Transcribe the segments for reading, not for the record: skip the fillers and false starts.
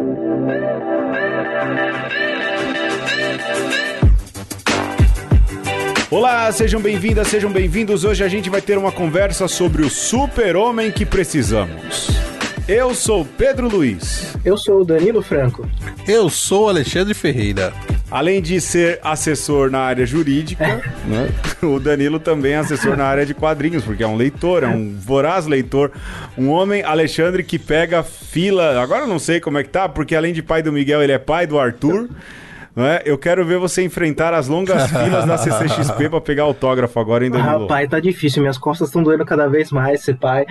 Olá, sejam bem-vindas, sejam bem-vindos. Hoje a gente vai ter uma conversa sobre o super-homem que precisamos. Eu sou Pedro Luiz. Eu sou o Danilo Franco. Eu sou o Alexandre Ferreira. Além de ser assessor na área jurídica, né, o Danilo também é assessor na área de quadrinhos, porque é um leitor, é um voraz leitor. Um homem, Alexandre, que pega fila... Agora eu não sei como é que tá, porque além de pai do Miguel, ele é pai do Arthur. Não é? Eu quero ver você enfrentar as longas filas da CCXP pra pegar autógrafo agora, hein, Danilo? Rapaz, tá difícil. Minhas costas estão doendo cada vez mais, ser pai.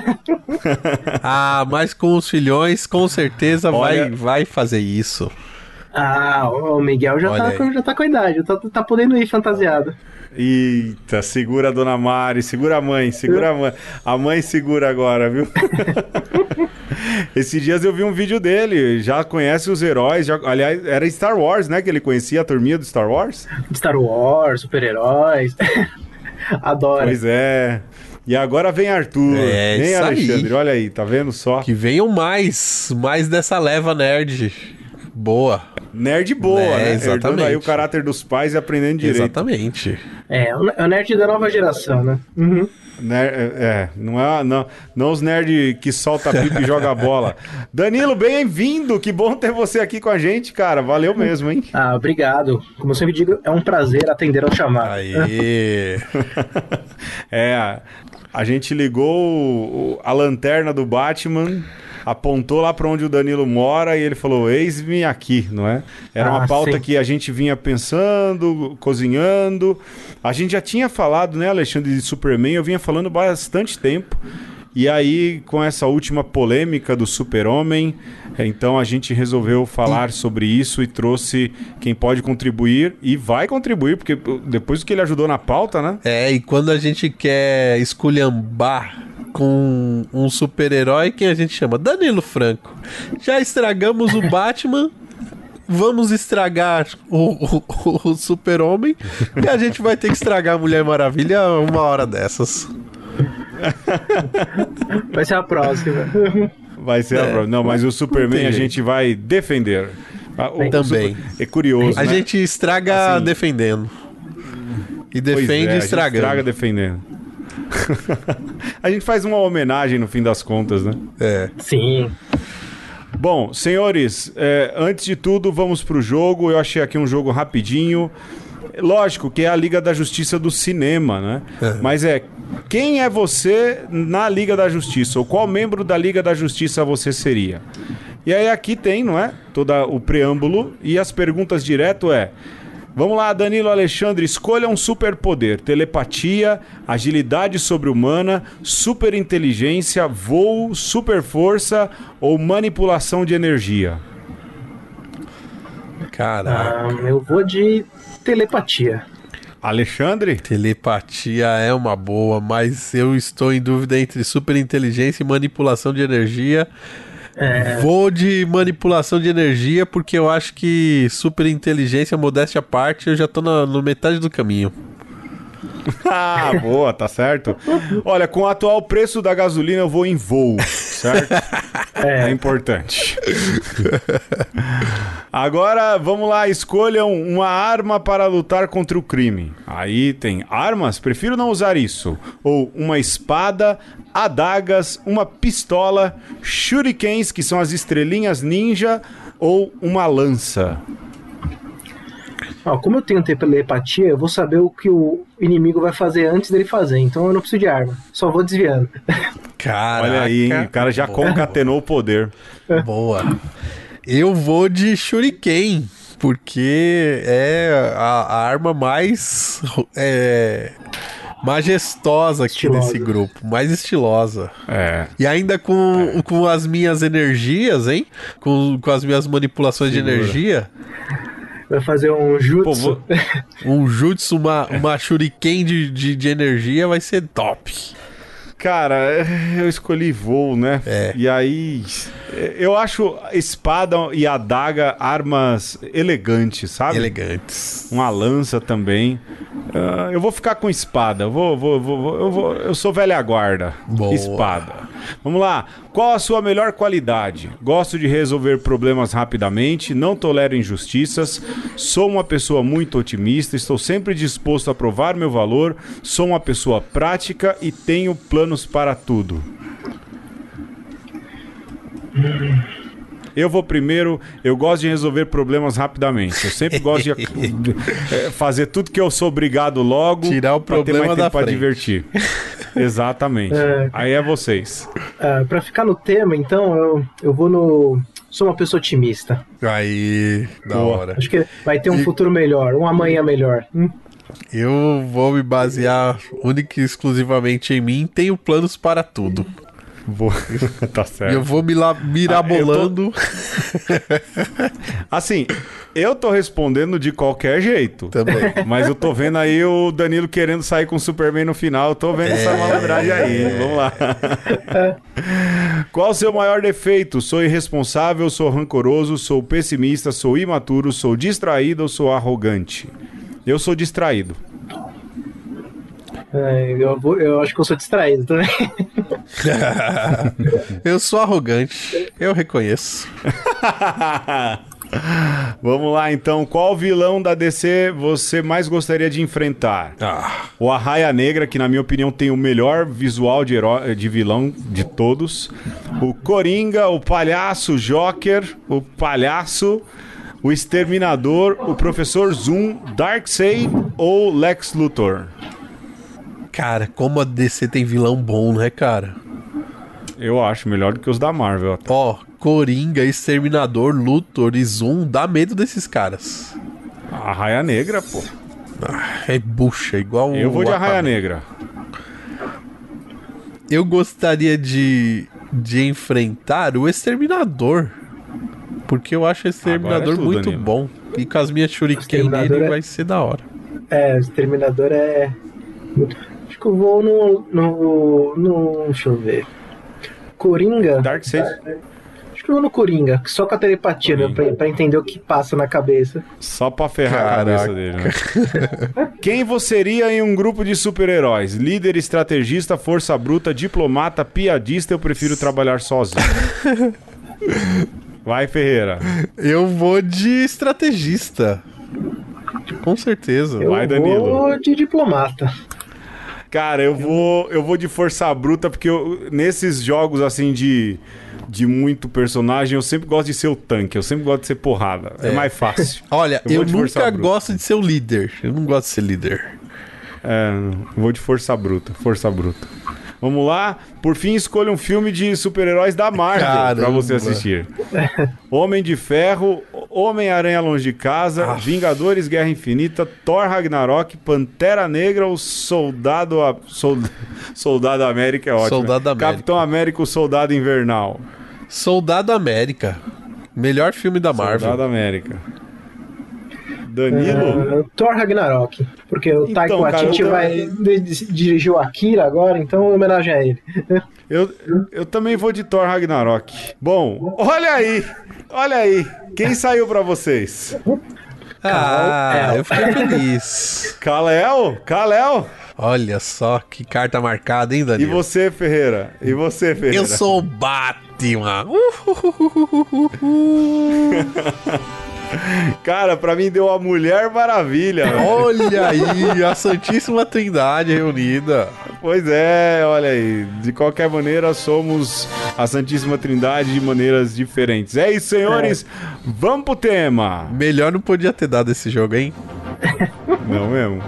Mas com os filhões, com certeza vai fazer isso. O Miguel já tá com a idade, tá podendo ir fantasiado. Eita, segura a dona Mari, segura a mãe, segura a mãe. A mãe segura agora, viu? Esses dias eu vi um vídeo dele, já conhece os heróis, aliás, era Star Wars, né, que ele conhecia a turminha do Star Wars? Star Wars, super-heróis, adoro. Pois é, e agora vem Arthur, vem Alexandre, olha aí, tá vendo só? Que venham mais dessa leva nerd. Boa. Nerd boa, né? Exatamente. Herdando aí o caráter dos pais e aprendendo direito. Exatamente. É o nerd da nova geração, né? Uhum. Não os nerds que solta pipa e joga bola. Danilo, bem-vindo, que bom ter você aqui com a gente, cara, valeu mesmo, hein? Obrigado, como eu sempre digo, é um prazer atender ao chamado. Aê! A gente ligou a lanterna do Batman, apontou lá para onde o Danilo mora e ele falou, eis-me aqui, não é? Era uma pauta sim, que a gente vinha pensando, cozinhando. A gente já tinha falado, né, Alexandre, de Superman, eu vinha falando bastante tempo. E aí, com essa última polêmica do Super-Homem, então a gente resolveu falar sobre isso e trouxe quem pode contribuir e vai contribuir, porque depois do que ele ajudou na pauta, né? E quando a gente quer esculhambar com um super-herói, quem a gente chama? Danilo Franco. Já estragamos o Batman, vamos estragar o Super-Homem e a gente vai ter que estragar a Mulher Maravilha uma hora dessas. Vai ser a próxima. Vai ser a próxima. Não, mas o Superman a gente vai defender. Também. É curioso, a né? gente estraga assim, defendendo. E defende estragando. Estraga defendendo. A gente faz uma homenagem no fim das contas, né? Sim. Bom, senhores, antes de tudo, vamos pro jogo. Eu achei aqui um jogo rapidinho. Lógico que é a Liga da Justiça do cinema, né? Mas quem é você na Liga da Justiça? Ou qual membro da Liga da Justiça você seria? E aí aqui tem, não é? Todo o preâmbulo e as perguntas direto vamos lá, Danilo, Alexandre, escolha um superpoder: telepatia, agilidade sobre-humana, superinteligência, voo, superforça ou manipulação de energia. Caraca. Eu vou de telepatia. Alexandre? Telepatia é uma boa, mas eu estou em dúvida entre superinteligência e manipulação de energia. Vou de manipulação de energia, porque eu acho que superinteligência, modéstia à parte, eu já tô na metade do caminho. Boa, tá certo. Olha, com o atual preço da gasolina eu vou em voo, certo? É importante. Agora, vamos lá, escolham uma arma para lutar contra o crime. Aí tem armas, prefiro não usar isso. Ou uma espada, adagas, uma pistola, shurikens, que são as estrelinhas ninja, ou uma lança. Como eu tenho telepatia, eu vou saber o que o inimigo vai fazer antes dele fazer. Então eu não preciso de arma. Só vou desviando. Caraca, olha aí, hein? O cara já concatenou o poder. Boa. Eu vou de shuriken, porque é a arma mais majestosa aqui desse grupo. Mais estilosa. E ainda com as minhas energias, hein? Com as minhas manipulações de energia... Vai fazer um jutsu. Um jutsu, uma shuriken de energia vai ser top. Cara, eu escolhi voo, né? E aí, eu acho espada e adaga armas elegantes, sabe? Elegantes. Uma lança também. Eu vou ficar com espada. Eu sou velha guarda. Boa. Espada. Vamos lá. Qual a sua melhor qualidade? Gosto de resolver problemas rapidamente, não tolero injustiças, sou uma pessoa muito otimista, estou sempre disposto a provar meu valor, sou uma pessoa prática e tenho planos para tudo. Eu vou primeiro, eu gosto de resolver problemas rapidamente. Eu sempre gosto de fazer tudo que eu sou obrigado logo. Tirar o problema da frente. Pra divertir. Exatamente. Aí é vocês. Pra ficar no tema, então, eu vou no... Sou uma pessoa otimista. Aí, da hora. Acho que vai ter um futuro melhor, um amanhã melhor. Eu vou me basear única e exclusivamente em mim. Tenho planos para tudo. Tá certo. Eu vou mirabolando. Assim, eu tô respondendo de qualquer jeito. Também. Mas eu tô vendo aí o Danilo querendo sair com o Superman no final. Eu tô vendo essa malandragem aí. Vamos lá. Qual o seu maior defeito? Sou irresponsável, sou rancoroso, sou pessimista, sou imaturo, sou distraído ou sou arrogante? Eu sou distraído. Eu acho que eu sou distraído também. Eu sou arrogante, eu reconheço. Vamos lá então, qual vilão da DC você mais gostaria de enfrentar? O Arraia Negra, que na minha opinião tem o melhor visual de vilão de todos. O Coringa, o Palhaço Joker, o Palhaço, o Exterminador, o Professor Zoom, Darkseid ou Lex Luthor? Cara, como a DC tem vilão bom, né, cara? Eu acho melhor do que os da Marvel. Até. Coringa, Exterminador, Luthor e Zoom, dá medo desses caras. Arraia Negra, pô. É bucha, igual eu vou de Arraia Negra. Eu gostaria de enfrentar o Exterminador. Porque eu acho o Exterminador muito Danilo. bom. E com as minhas shuriken nele vai ser da hora. O Exterminador é... Acho que eu vou no deixa eu ver. Coringa. Darkseid. Acho que eu vou no Coringa, só com a telepatia, né? Pra entender o que passa na cabeça. Só pra ferrar a cabeça dele, né? Quem você seria em um grupo de super-heróis? Líder, estrategista, força bruta, diplomata, piadista? Eu prefiro trabalhar sozinho. Vai, Ferreira. Eu vou de estrategista. Com certeza. Vai, Danilo. Eu vou de diplomata. Cara, eu vou de força bruta, porque nesses jogos assim de muito personagem, eu sempre gosto de ser o tanque, eu sempre gosto de ser porrada. É mais fácil. Olha, eu nunca gosto de ser o líder. Eu não gosto de ser líder. Vou de força bruta. Vamos lá. Por fim, escolha um filme de super-heróis da Marvel pra você assistir. Homem de Ferro, Homem-Aranha Longe de Casa, Vingadores Guerra Infinita, Thor Ragnarok, Pantera Negra ou Soldado América é ótimo. Soldado América. Capitão América, o Soldado Invernal. Soldado América. Melhor filme da Marvel. Soldado América. Danilo? Thor Ragnarok. Porque o Taika Waititi vai dirigir o Akira agora, então homenagem a ele. Eu também vou de Thor Ragnarok. Bom, olha aí. Quem saiu pra vocês? Eu fiquei feliz. Kal-El? Olha só que carta marcada, hein, Danilo? E você, Ferreira? Eu sou o Batman. Cara, pra mim deu a Mulher Maravilha. Olha aí, a Santíssima Trindade reunida. Pois é, olha aí. De qualquer maneira, somos a Santíssima Trindade de maneiras diferentes. É isso, senhores. Vamos pro tema. Melhor não podia ter dado esse jogo, hein? Não mesmo.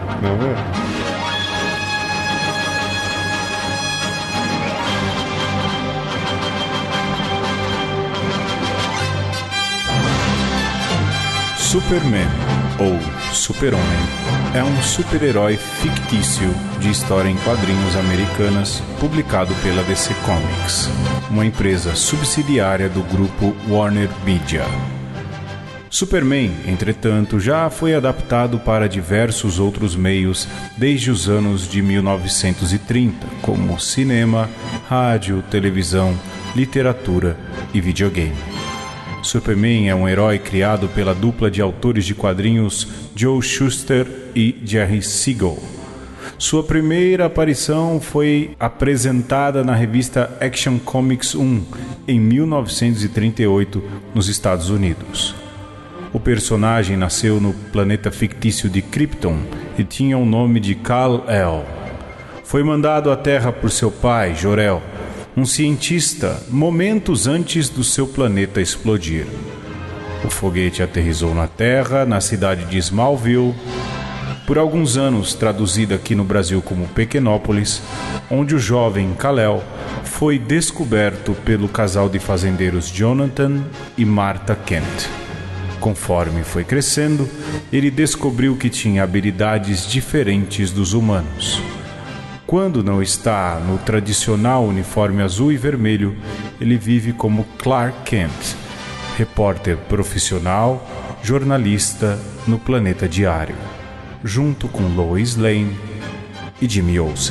Superman, ou Super-Homem, é um super-herói fictício de história em quadrinhos americanas publicado pela DC Comics, uma empresa subsidiária do grupo Warner Media. Superman, entretanto, já foi adaptado para diversos outros meios desde os anos de 1930, como cinema, rádio, televisão, literatura e videogame. Superman é um herói criado pela dupla de autores de quadrinhos Joe Shuster e Jerry Siegel. Sua primeira aparição foi apresentada na revista Action Comics 1, em 1938, nos Estados Unidos. O personagem nasceu no planeta fictício de Krypton e tinha o nome de Kal-El. Foi mandado à Terra por seu pai, Jor-El, um cientista, momentos antes do seu planeta explodir. O foguete aterrissou na Terra, na cidade de Smallville, por alguns anos traduzida aqui no Brasil como Pequenópolis, onde o jovem Kal-El foi descoberto pelo casal de fazendeiros Jonathan e Martha Kent. Conforme foi crescendo, ele descobriu que tinha habilidades diferentes dos humanos. Quando não está no tradicional uniforme azul e vermelho, ele vive como Clark Kent, repórter profissional, jornalista no Planeta Diário, junto com Lois Lane e Jimmy Olsen.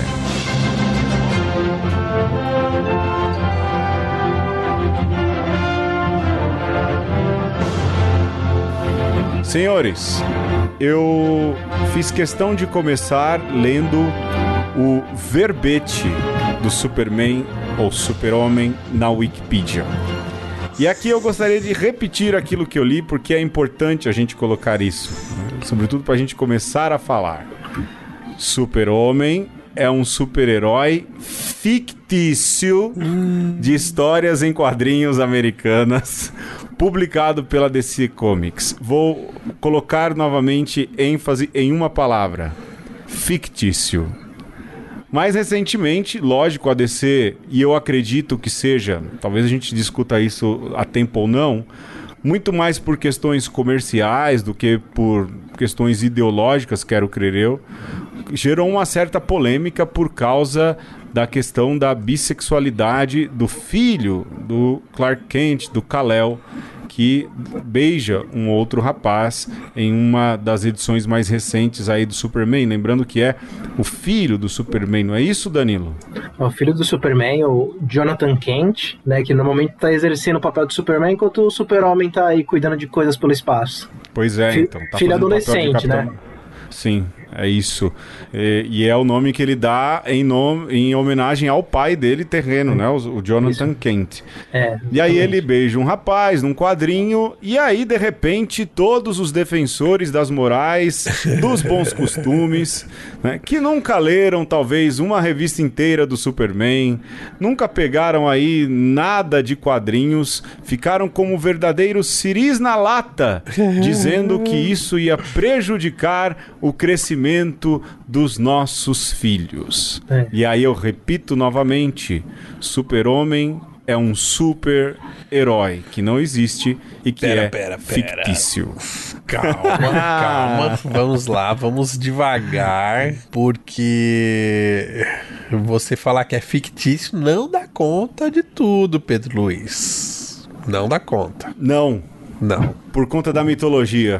Senhores, eu fiz questão de começar lendo o verbete do Superman ou Super-Homem na Wikipedia. E aqui eu gostaria de repetir aquilo que eu li, porque é importante a gente colocar isso, né? Sobretudo para a gente começar a falar. Super-Homem é um super-herói fictício de histórias em quadrinhos americanas, publicado pela DC Comics. Vou colocar novamente ênfase em uma palavra: fictício. Mais recentemente, lógico, a DC, e eu acredito que seja, talvez a gente discuta isso a tempo ou não, muito mais por questões comerciais do que por questões ideológicas, quero crer eu, gerou uma certa polêmica por causa da questão da bissexualidade do filho do Clark Kent, do Kal-El, que beija um outro rapaz em uma das edições mais recentes aí do Superman, lembrando que é o filho do Superman, não é isso, Danilo? O filho do Superman, o Jonathan Kent, né, que normalmente está exercendo o papel do Superman, enquanto o Super-Homem está aí cuidando de coisas pelo espaço. Pois é, então. Tá filho adolescente, né? Sim, é isso. E é o nome que ele dá em homenagem ao pai dele terreno, né? O Jonathan Kent. E aí ele beija um rapaz num quadrinho, e aí, de repente, todos os defensores das morais, dos bons costumes, né, que nunca leram, talvez, uma revista inteira do Superman, nunca pegaram aí nada de quadrinhos, ficaram como verdadeiros ciris na lata, dizendo que isso ia prejudicar o crescimento dos nossos filhos. E aí eu repito novamente, Super-Homem é um super-herói que não existe e que fictício. Calma. Vamos lá, vamos devagar, porque você falar que é fictício não dá conta de tudo, Pedro Luiz. Não dá conta. Não. Por conta da mitologia.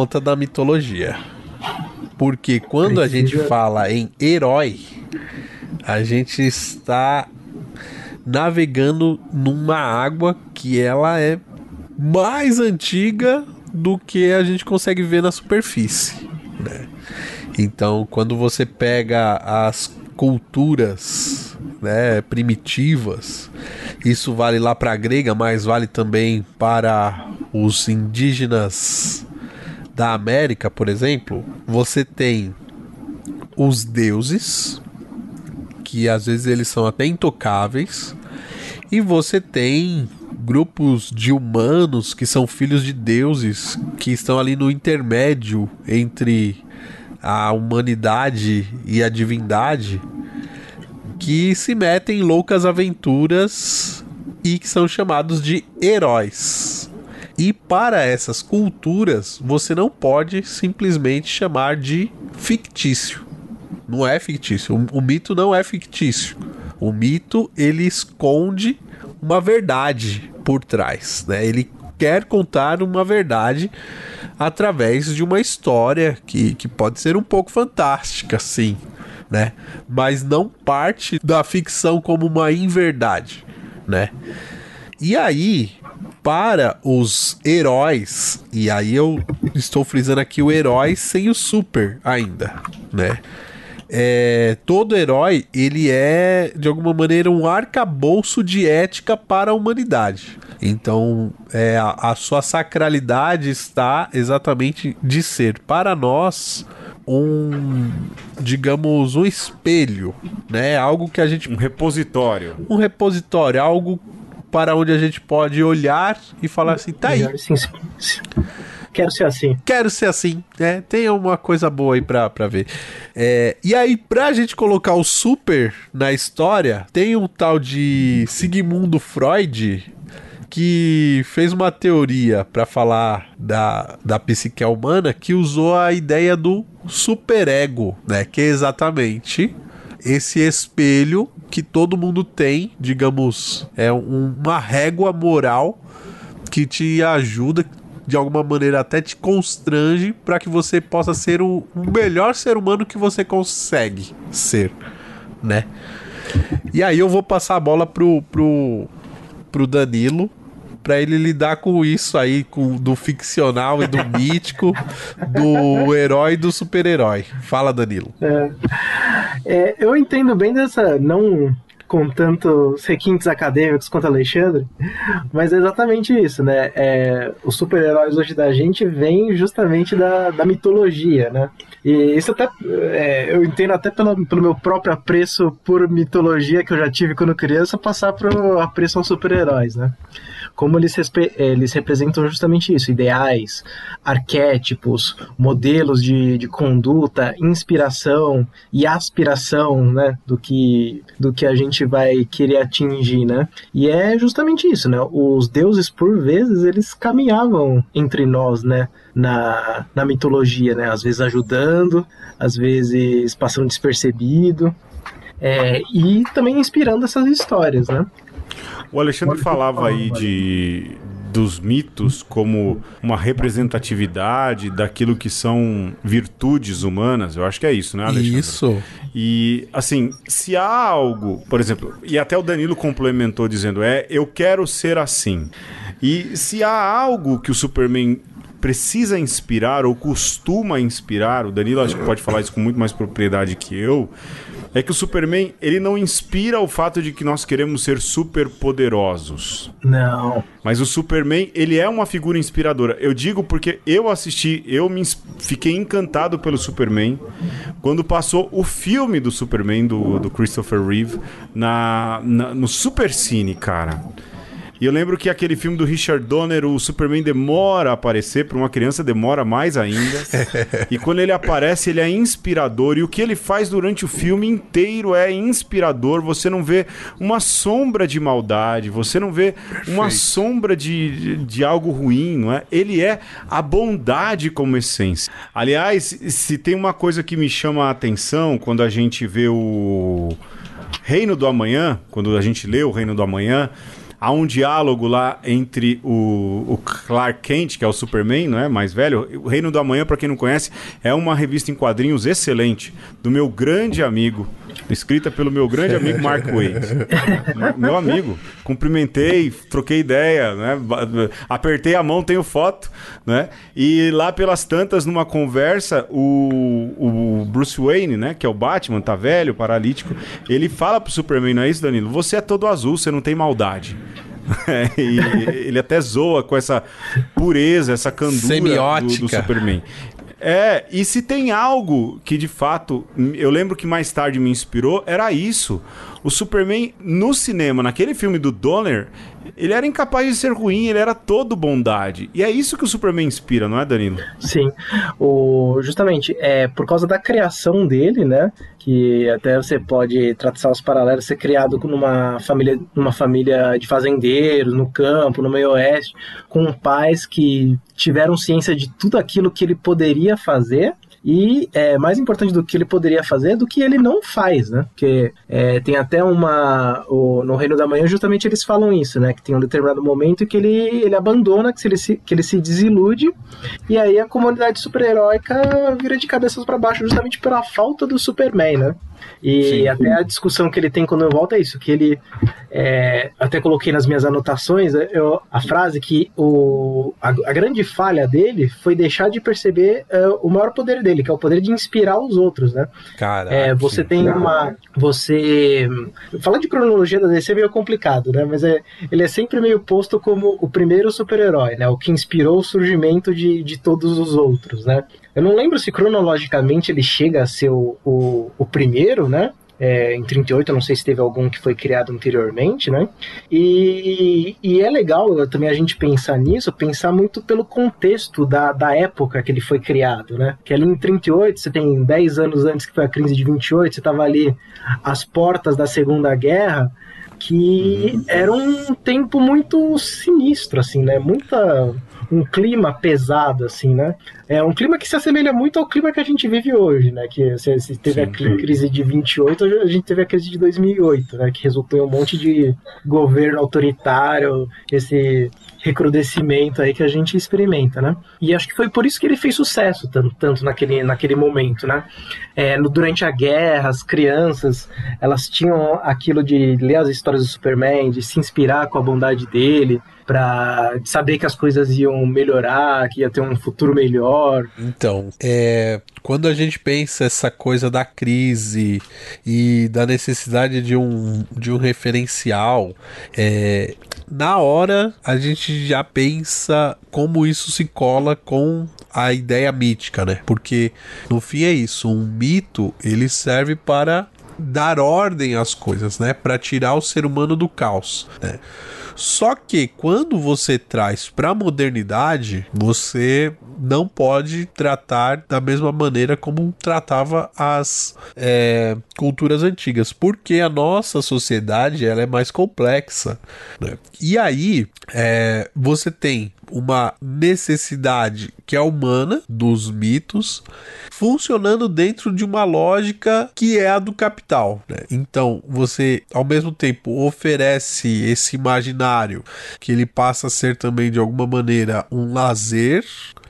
Porque quando a gente fala em herói, a gente está navegando numa água que ela é mais antiga do que a gente consegue ver na superfície, né? Então, quando você pega as culturas, né, primitivas, isso vale lá para a grega, mas vale também para os indígenas da América, por exemplo. Você tem os deuses, que às vezes eles são até intocáveis, e você tem grupos de humanos que são filhos de deuses, que estão ali no intermédio entre a humanidade e a divindade, que se metem em loucas aventuras e que são chamados de heróis. E para essas culturas, você não pode simplesmente chamar de fictício. Não é fictício. O mito não é fictício. O mito, ele esconde uma verdade por trás, né? Ele quer contar uma verdade através de uma história que pode ser um pouco fantástica, sim, né? Mas não parte da ficção como uma inverdade, né? E aí, para os heróis, e aí eu estou frisando aqui o herói sem o super ainda, né? todo herói, ele é, de alguma maneira, um arcabouço de ética para a humanidade. Então, a sua sacralidade está exatamente de ser, para nós, digamos, um espelho, né? Algo que a gente... Um repositório, algo para onde a gente pode olhar e falar assim, tá aí. Quero ser assim. Quero ser assim, né? Tem uma coisa boa aí pra ver. E aí, pra gente colocar o super na história, tem um tal de Sigmund Freud que fez uma teoria pra falar da psique humana, que usou a ideia do superego, né? Que é exatamente esse espelho que todo mundo tem, digamos, uma régua moral que te ajuda, de alguma maneira até te constrange para que você possa ser o melhor ser humano que você consegue ser, né? E aí eu vou passar a bola pro Danilo, para ele lidar com isso aí, do ficcional e do mítico, do herói e do super-herói. Fala, Danilo. Eu entendo bem dessa... Não com tantos requintes acadêmicos quanto Alexandre, mas é exatamente isso, né? Os super-heróis hoje da gente vêm justamente da mitologia, né? E isso até eu entendo até pelo meu próprio apreço por mitologia que eu já tive quando criança, passar pro apreço aos super-heróis, né? Como eles representam justamente isso, ideais, arquétipos, modelos de conduta, inspiração e aspiração, né, do que a gente vai querer atingir, né? E é justamente isso, né? Os deuses, por vezes, eles caminhavam entre nós, né, na mitologia, né? Às vezes ajudando, às vezes passando despercebido, e também inspirando essas histórias, né? O Alexandre falava aí dos mitos como uma representatividade daquilo que são virtudes humanas. Eu acho que é isso, né, Alexandre? Isso. E, assim, se há algo, por exemplo, e até o Danilo complementou dizendo, eu quero ser assim. E se há algo que o Superman precisa inspirar ou costuma inspirar, o Danilo acho que pode falar isso com muito mais propriedade que eu, é que o Superman, ele não inspira o fato de que nós queremos ser super poderosos. Não. Mas o Superman, ele é uma figura inspiradora. Eu digo porque fiquei encantado pelo Superman quando passou o filme do Superman, do Christopher Reeve, no Supercine, cara. E eu lembro que aquele filme do Richard Donner, o Superman demora a aparecer, para uma criança demora mais ainda. E quando ele aparece, ele é inspirador. E o que ele faz durante o filme inteiro é inspirador. Você não vê uma sombra de maldade, você não vê uma sombra de algo ruim, não é? Ele é a bondade como essência. Aliás, se tem uma coisa que me chama a atenção quando a gente vê o Reino do Amanhã, quando a gente lê o Reino do Amanhã, há um diálogo lá entre o Clark Kent, que é o Superman, não é? Mais velho. O Reino do Amanhã, para quem não conhece, é uma revista em quadrinhos excelente, do meu grande amigo, escrita pelo meu grande amigo Mark Waid. Meu amigo. Cumprimentei, troquei ideia, né? Apertei a mão, tenho foto, né? E lá pelas tantas, numa conversa, o Bruce Wayne, né? Que é o Batman, tá velho, paralítico, ele fala pro Superman, não é isso, Danilo? Você é todo azul, você não tem maldade. E ele até zoa com essa pureza, essa candura do Superman. E se tem algo que de fato eu lembro que mais tarde me inspirou, era isso. O Superman no cinema, naquele filme do Donner, ele era incapaz de ser ruim, ele era todo bondade. E é isso que o Superman inspira, não é, Danilo? Sim. Justamente, por causa da criação dele, né? Que até você pode traçar os paralelos, ser criado numa família de fazendeiros, no campo, no meio oeste, com pais que tiveram ciência de tudo aquilo que ele poderia fazer. E mais importante do que ele poderia fazer do que ele não faz, né? Porque tem até no Reino da Manhã justamente eles falam isso, né? Que tem um determinado momento que ele abandona, que ele se desilude, e aí a comunidade super-heróica vira de cabeças para baixo justamente pela falta do Superman, né? E Sim. até a discussão que ele tem quando eu volto é isso, que ele, até coloquei nas minhas anotações, a frase que a grande falha dele foi deixar de perceber o maior poder dele, que é o poder de inspirar os outros, né? Caraca. Você tem falar de cronologia da DC é meio complicado, né? Mas ele é sempre meio posto como o primeiro super-herói, né? O que inspirou o surgimento de todos os outros, né? Eu não lembro se cronologicamente ele chega a ser o primeiro, né? Em 38, eu não sei se teve algum que foi criado anteriormente, né? E é legal também a gente pensar nisso, pensar muito pelo contexto da época que ele foi criado, né? Que ali em 38, você tem 10 anos antes que foi a crise de 28, você estava ali às portas da Segunda Guerra, que era um tempo muito sinistro, assim, né? Um clima pesado, assim, né? É um clima que se assemelha muito ao clima que a gente vive hoje, né? Que se teve a crise de 28, a gente teve a crise de 2008, né? Que resultou em um monte de governo autoritário, esse recrudescimento aí que a gente experimenta, né? E acho que foi por isso que ele fez sucesso tanto naquele momento, né? Durante a guerra, as crianças, elas tinham aquilo de ler as histórias do Superman, de se inspirar com a bondade dele, para saber que as coisas iam melhorar, que ia ter um futuro melhor. Então, quando a gente pensa essa coisa da crise e da necessidade de um referencial, na hora a gente já pensa como isso se cola com a ideia mítica, né? Porque no fim é isso, um mito ele serve para dar ordem às coisas, né? Para tirar o ser humano do caos, né? Só que quando você traz para a modernidade, você não pode tratar da mesma maneira como tratava as culturas antigas, porque a nossa sociedade ela é mais complexa, né? E aí você tem uma necessidade que é humana dos mitos funcionando dentro de uma lógica que é a do capital, né? Então você ao mesmo tempo oferece esse imaginário que ele passa a ser também de alguma maneira um lazer,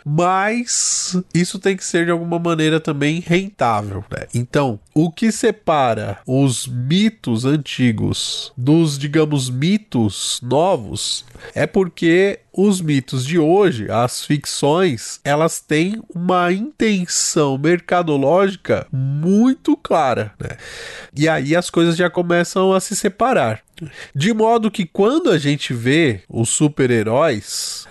mas isso tem que ser de alguma maneira também rentável, né? Então, o que separa os mitos antigos dos, digamos, mitos novos é porque os mitos de hoje, as ficções, elas têm uma intenção mercadológica muito clara, né? E aí as coisas já começam a se separar. De modo que quando a gente vê os super-heróis,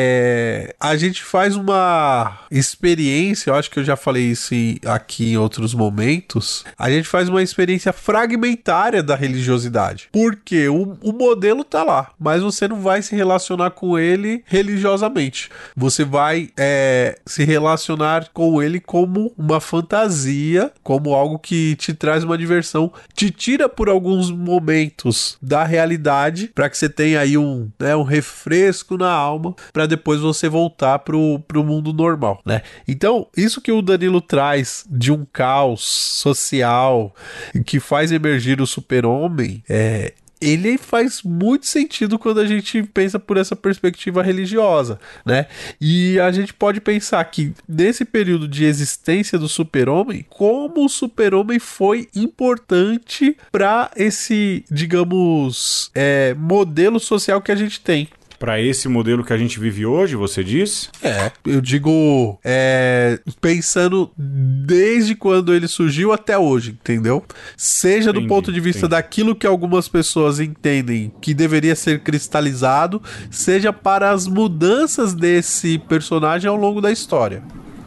a gente faz uma experiência, eu acho que eu já falei isso aqui em outros momentos, a gente faz uma experiência fragmentária da religiosidade. Porque o modelo tá lá, mas você não vai se relacionar com ele religiosamente. Você vai se relacionar com ele como uma fantasia, como algo que te traz uma diversão, te tira por alguns momentos da realidade, para que você tenha aí um refresco na alma, para depois você voltar pro mundo normal, né? Então, isso que o Danilo traz de um caos social que faz emergir o super-homem, ele faz muito sentido quando a gente pensa por essa perspectiva religiosa, né? E a gente pode pensar que nesse período de existência do super-homem, como o super-homem foi importante para esse, digamos, modelo social que a gente tem. Para esse modelo que a gente vive hoje, você diz? Eu digo pensando desde quando ele surgiu até hoje, entendeu? Seja do ponto de vista daquilo que algumas pessoas entendem que deveria ser cristalizado, seja para as mudanças desse personagem ao longo da história.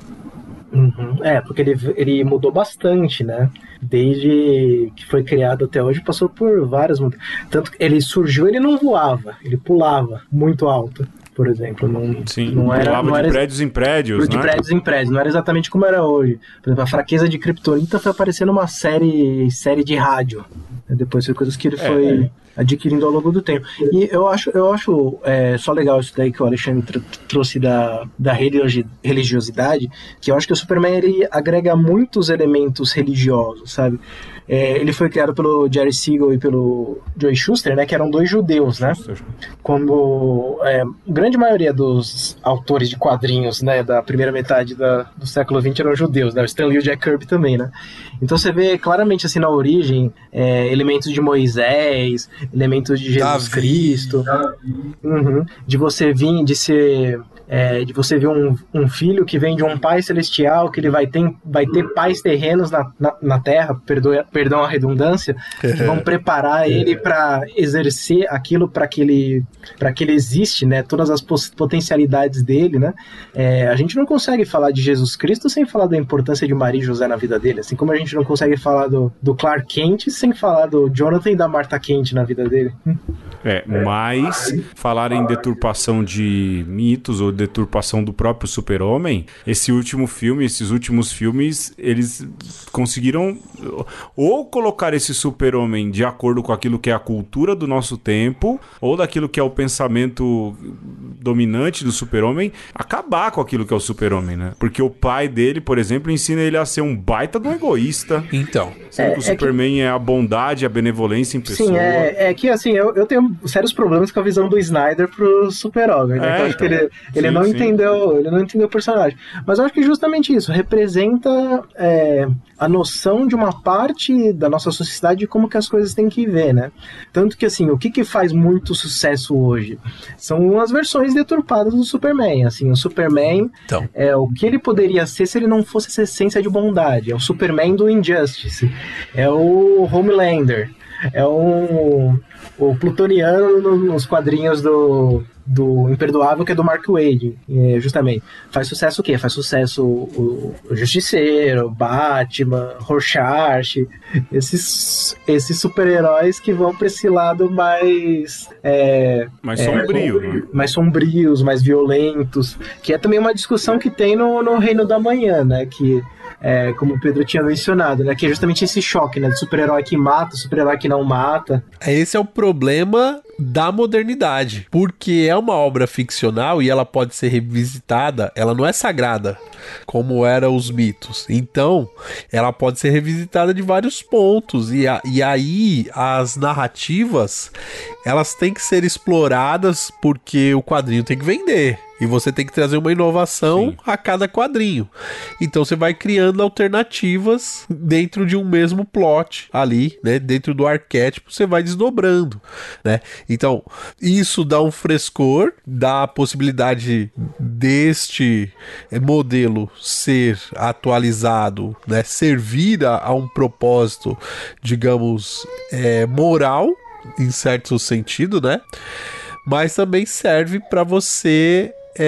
Porque ele mudou bastante, né? Desde que foi criado até hoje, passou por várias mudanças. Tanto que ele surgiu, ele não voava, ele pulava muito alto, por exemplo. Pulava de prédios em prédios, de prédios em prédios, não era exatamente como era hoje. Por exemplo, a fraqueza de Kryptonita foi aparecer numa série de rádio. Depois foi coisas que ele foi adquirindo ao longo do tempo. E eu acho só legal isso daí que o Alexandre trouxe da religiosidade, que eu acho que o Superman ele agrega muitos elementos religiosos, sabe? Ele foi criado pelo Jerry Siegel e pelo Joe Shuster, né, que eram 2 judeus, né? Como a grande maioria dos autores de quadrinhos, né, da primeira metade do século XX eram judeus, né? O Stan Lee e o Jack Kirby também, né? Então você vê claramente assim na origem elementos de Moisés, elementos de Jesus Cristo, de você ver um filho que vem de um pai celestial, que ele vai ter pais terrenos na terra, perdão a redundância, que vão preparar ele para exercer aquilo para que ele existe, né? Todas as potencialidades dele, né? A gente não consegue falar de Jesus Cristo sem falar da importância de Maria e José na vida dele, assim como a gente não consegue falar do Clark Kent sem falar do Jonathan e da Martha Kent na vida dele. Mas falar em deturpação de mitos ou deturpação do próprio Super-Homem, esses últimos filmes, eles conseguiram ou colocar esse Super-Homem de acordo com aquilo que é a cultura do nosso tempo, ou daquilo que é o pensamento dominante do Super-Homem, acabar com aquilo que é o Super-Homem, né? Porque o pai dele, por exemplo, ensina ele a ser um baita de um egoísta. Então. Sendo que o Superman é a bondade, a benevolência em pessoa. Sim, que assim, eu tenho sérios problemas com a visão do Snyder pro Super-Homem, né? Eu acho que ele não entendeu o personagem. Mas eu acho que justamente isso representa a noção de uma parte da nossa sociedade de como que as coisas têm que ver, né? Tanto que, assim, o que faz muito sucesso hoje são as versões deturpadas do Superman, assim, o Superman o que ele poderia ser se ele não fosse essa essência de bondade, é o Superman do Injustice, é o Homelander, é o Plutoniano nos quadrinhos do Imperdoável, que é do Mark Waid, justamente. Faz sucesso o quê? Faz sucesso o Justiceiro, Batman, Rorschach, esses super-heróis que vão pra esse lado mais sombrio, né? Mais sombrios, mais violentos, que é também uma discussão que tem no Reino da Manhã, né? Que como o Pedro tinha mencionado, né? Que é justamente esse choque, né? De super-herói que mata, super-herói que não mata. Esse é o problema da modernidade, porque é uma obra ficcional e ela pode ser revisitada, ela não é sagrada, como eram os mitos. Então, ela pode ser revisitada de vários pontos, e aí as narrativas, elas têm que ser exploradas porque o quadrinho tem que vender. E você tem que trazer uma inovação a cada quadrinho. Então você vai criando alternativas dentro de um mesmo plot ali, né? Dentro do arquétipo você vai desdobrando, né? Então isso dá um frescor, dá a possibilidade deste modelo ser atualizado, né? Servir a um propósito, digamos, moral, em certo sentido, né? Mas também serve para você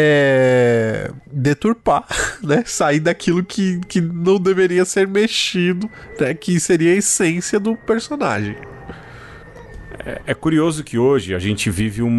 deturpar, né? Sair daquilo que não deveria ser mexido, né? Que seria a essência do personagem. É curioso que hoje a gente vive um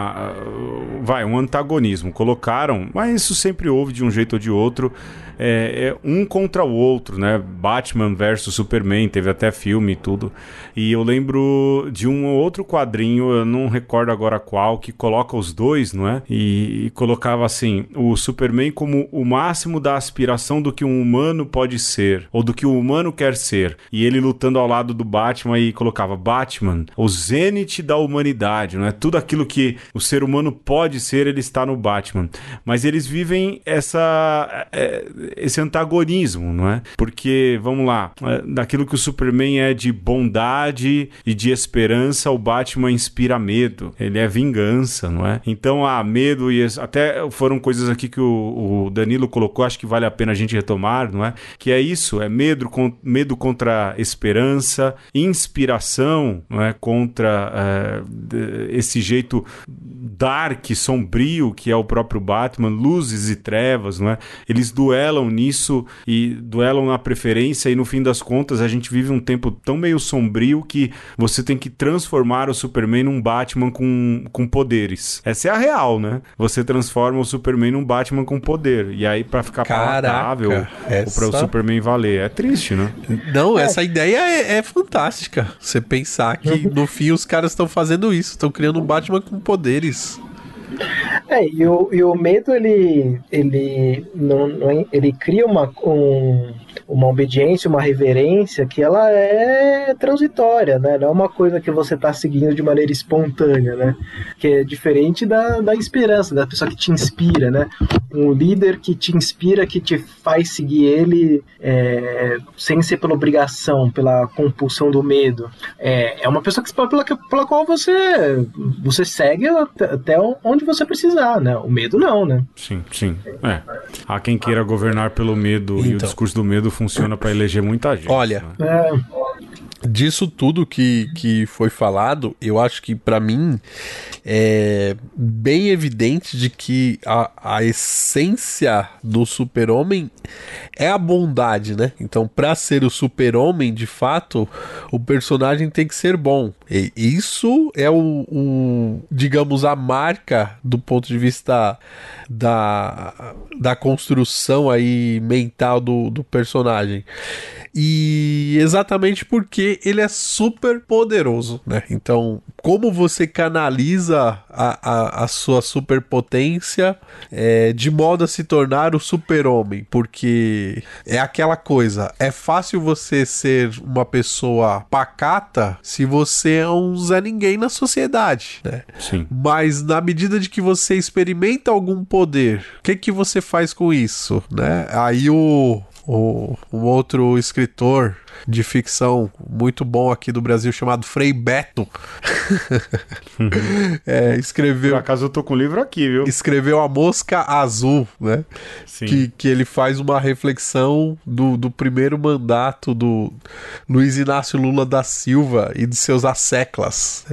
antagonismo. Colocaram, mas isso sempre houve de um jeito ou de outro, um contra o outro, né? Batman versus Superman, teve até filme e tudo. E eu lembro de um outro quadrinho, eu não recordo agora qual, que coloca os dois, não é? E colocava assim, o Superman como o máximo da aspiração do que um humano pode ser, ou do que o humano quer ser. E ele lutando ao lado do Batman e colocava Batman, o zênite da humanidade, não é? Tudo aquilo que o ser humano pode ser, ele está no Batman. Mas eles vivem esse antagonismo, não é? Porque, vamos lá, daquilo que o Superman é de bondade e de esperança, o Batman inspira medo. Ele é vingança, não é? Então, medo e até foram coisas aqui que o Danilo colocou, acho que vale a pena a gente retomar, não é? Que é isso, é medo contra esperança, inspiração, não é? Contra contra esse jeito dark, sombrio, que é o próprio Batman, luzes e trevas, não é? Eles duelam nisso e duelam na preferência, e no fim das contas a gente vive um tempo tão meio sombrio que você tem que transformar o Superman num Batman com poderes. Essa é a real, né? Você transforma o Superman num Batman com poder, e aí pra ficar palatável ou pra o Superman valer. É triste, né? Não, essa ideia é fantástica. Você pensar que no fim os caras estão fazendo isso, estão criando um Batman com poderes. E o medo, ele cria uma obediência, uma reverência que ela é transitória, né? Não é uma coisa que você está seguindo de maneira espontânea, né? Que é diferente da esperança, da pessoa que te inspira, né? Um líder que te inspira, que te faz seguir ele sem ser pela obrigação, pela compulsão do medo. É uma pessoa pela qual você segue até onde você precisar, né? O medo não, né? Sim. Há quem queira governar pelo medo, e o discurso do medo funciona para eleger muita gente. Olha, né? Disso tudo que foi falado, eu acho que pra mim é bem evidente de que a essência do Super-Homem é a bondade, né? Então, pra ser o Super-Homem, de fato, o personagem tem que ser bom. E isso é digamos, a marca do ponto de vista da construção aí mental do personagem. E exatamente porque ele é super poderoso, né? Então, como você canaliza a sua superpotência de modo a se tornar o Super-Homem? Porque é aquela coisa, é fácil você ser uma pessoa pacata se você é um Zé Ninguém na sociedade, né? Sim. Mas na medida de que você experimenta algum poder, o que você faz com isso, né? Aí um outro escritor de ficção muito bom aqui do Brasil chamado Frei Beto escreveu... Por acaso eu tô com o livro aqui, viu? Escreveu A Mosca Azul, né? Sim. Que ele faz uma reflexão do primeiro mandato do Luiz Inácio Lula da Silva e de seus asseclas.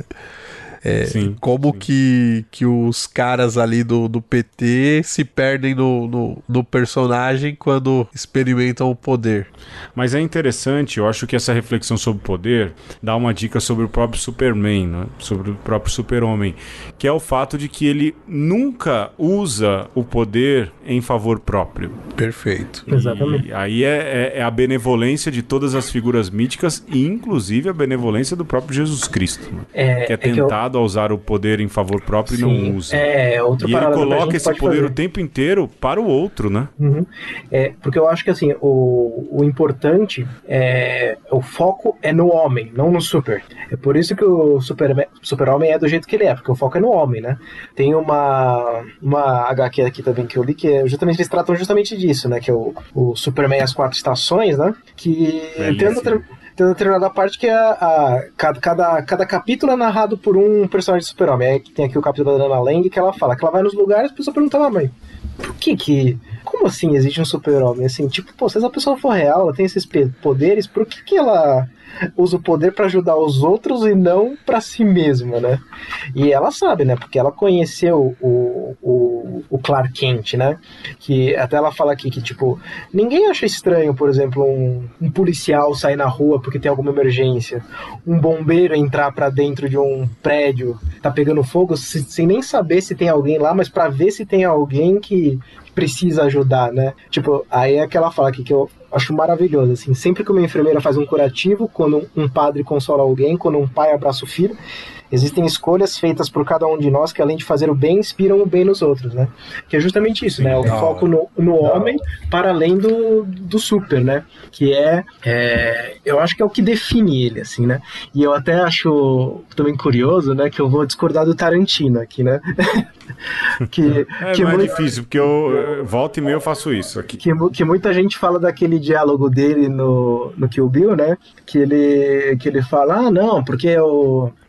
Como que os caras ali do PT se perdem no personagem quando experimentam o poder. Mas é interessante, eu acho que essa reflexão sobre o poder dá uma dica sobre o próprio Superman, né? Sobre o próprio Super-Homem, que é o fato de que ele nunca usa o poder em favor próprio. Perfeito. Exatamente. E aí é a benevolência de todas as figuras míticas, e inclusive a benevolência do próprio Jesus Cristo, né? Que é tentado a usar o poder em favor próprio. Sim, e não usa. Outro e ele coloca esse poder fazer o tempo inteiro para o outro, né? Uhum. Porque eu acho que assim, o importante o foco é no homem, não no super. É por isso que o Super-Homem é do jeito que ele é, porque o foco é no homem, né? Tem uma HQ aqui também que eu li, que eles tratam justamente disso, né? Que é o Superman e as 4 estações, né? Que tem uma determinada parte que cada capítulo é narrado por um personagem de Super-Homem. Aí tem aqui o capítulo da Dana Lang, que ela fala que ela vai nos lugares e a pessoa pergunta lá, mãe, por que como assim existe um Super-Homem? Assim, tipo, se essa pessoa for real, ela tem esses poderes, por que ela usa o poder pra ajudar os outros e não pra si mesma, né? E ela sabe, né? Porque ela conheceu o Clark Kent, né? Que até ela fala aqui que, tipo, ninguém acha estranho, por exemplo, um policial sair na rua porque tem alguma emergência, um bombeiro entrar pra dentro de um prédio, tá pegando fogo, sem nem saber se tem alguém lá, mas pra ver se tem alguém que precisa ajudar, né? Tipo, aí é que ela fala aqui que eu acho maravilhoso, assim, sempre que uma enfermeira faz um curativo, quando um padre consola alguém, quando um pai abraça o filho, existem escolhas feitas por cada um de nós que, além de fazer o bem, inspiram o bem nos outros, né? Que é justamente isso, né? O foco no homem para além do super, né? Que eu acho que é o que define ele, assim, né? E eu até acho também curioso, né? Que eu vou discordar do Tarantino aqui, né? Não é difícil, porque eu volta e meia eu faço isso aqui. Que muita gente fala daquele diálogo dele no Kill Bill, né? Que ele fala, não, porque o homem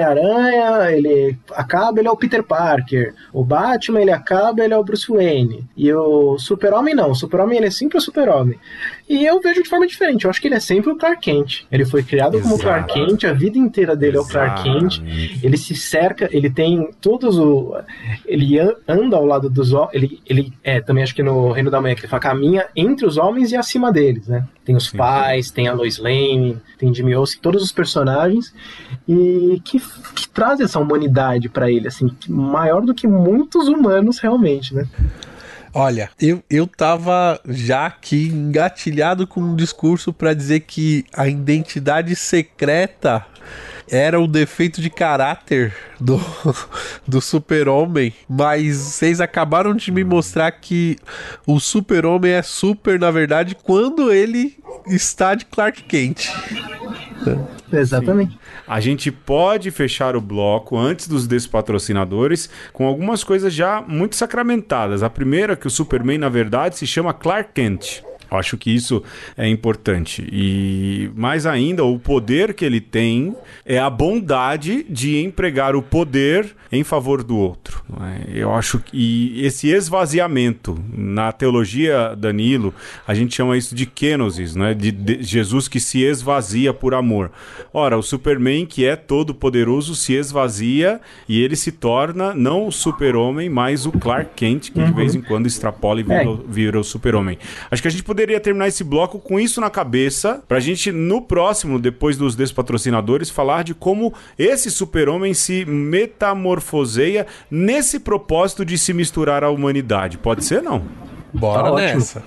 Homem-Aranha, ele acaba, ele é o Peter Parker. O Batman, ele acaba, ele é o Bruce Wayne. E o Super-Homem não, o Super-Homem ele é sempre o Super-Homem. E eu vejo de forma diferente, eu acho que ele é sempre o Clark Kent. Ele foi criado como Clark Kent, a vida inteira dele é o Clark Kent. Ele se cerca, ele tem todos o... Ele anda ao lado dos homens, ele também acho que no Reino da Manhã, que ele fala, caminha entre os homens e acima deles, né? Tem os pais, tem a Lois Lane, tem Jimmy Olsen, todos os personagens, e que traz essa humanidade pra ele, assim, maior do que muitos humanos realmente, né? Olha, eu tava já aqui engatilhado com um discurso pra dizer que a identidade secreta era o defeito de caráter do Super-Homem, mas vocês acabaram de me mostrar que o Super-Homem é super, na verdade, quando ele está de Clark Kent. Exatamente. Sim. A gente pode fechar o bloco antes dos despatrocinadores com algumas coisas já muito sacramentadas. A primeira é que o Superman, na verdade, se chama Clark Kent. Eu acho que isso é importante. E mais ainda, o poder que ele tem é a bondade de empregar o poder em favor do outro. Eu acho que esse esvaziamento, na teologia, Danilo, a gente chama isso de kenosis, né? De Jesus que se esvazia por amor. Ora, o Superman, que é todo poderoso, se esvazia e ele se torna não o Super-Homem, mas o Clark Kent, que de vez em quando extrapola e vira o Super-Homem. Acho que a gente poderia terminar esse bloco com isso na cabeça, pra gente no próximo, depois dos despatrocinadores, falar de como esse Super-Homem se metamorfoseia nesse propósito de se misturar à humanidade. Pode ser, não? Bora nessa.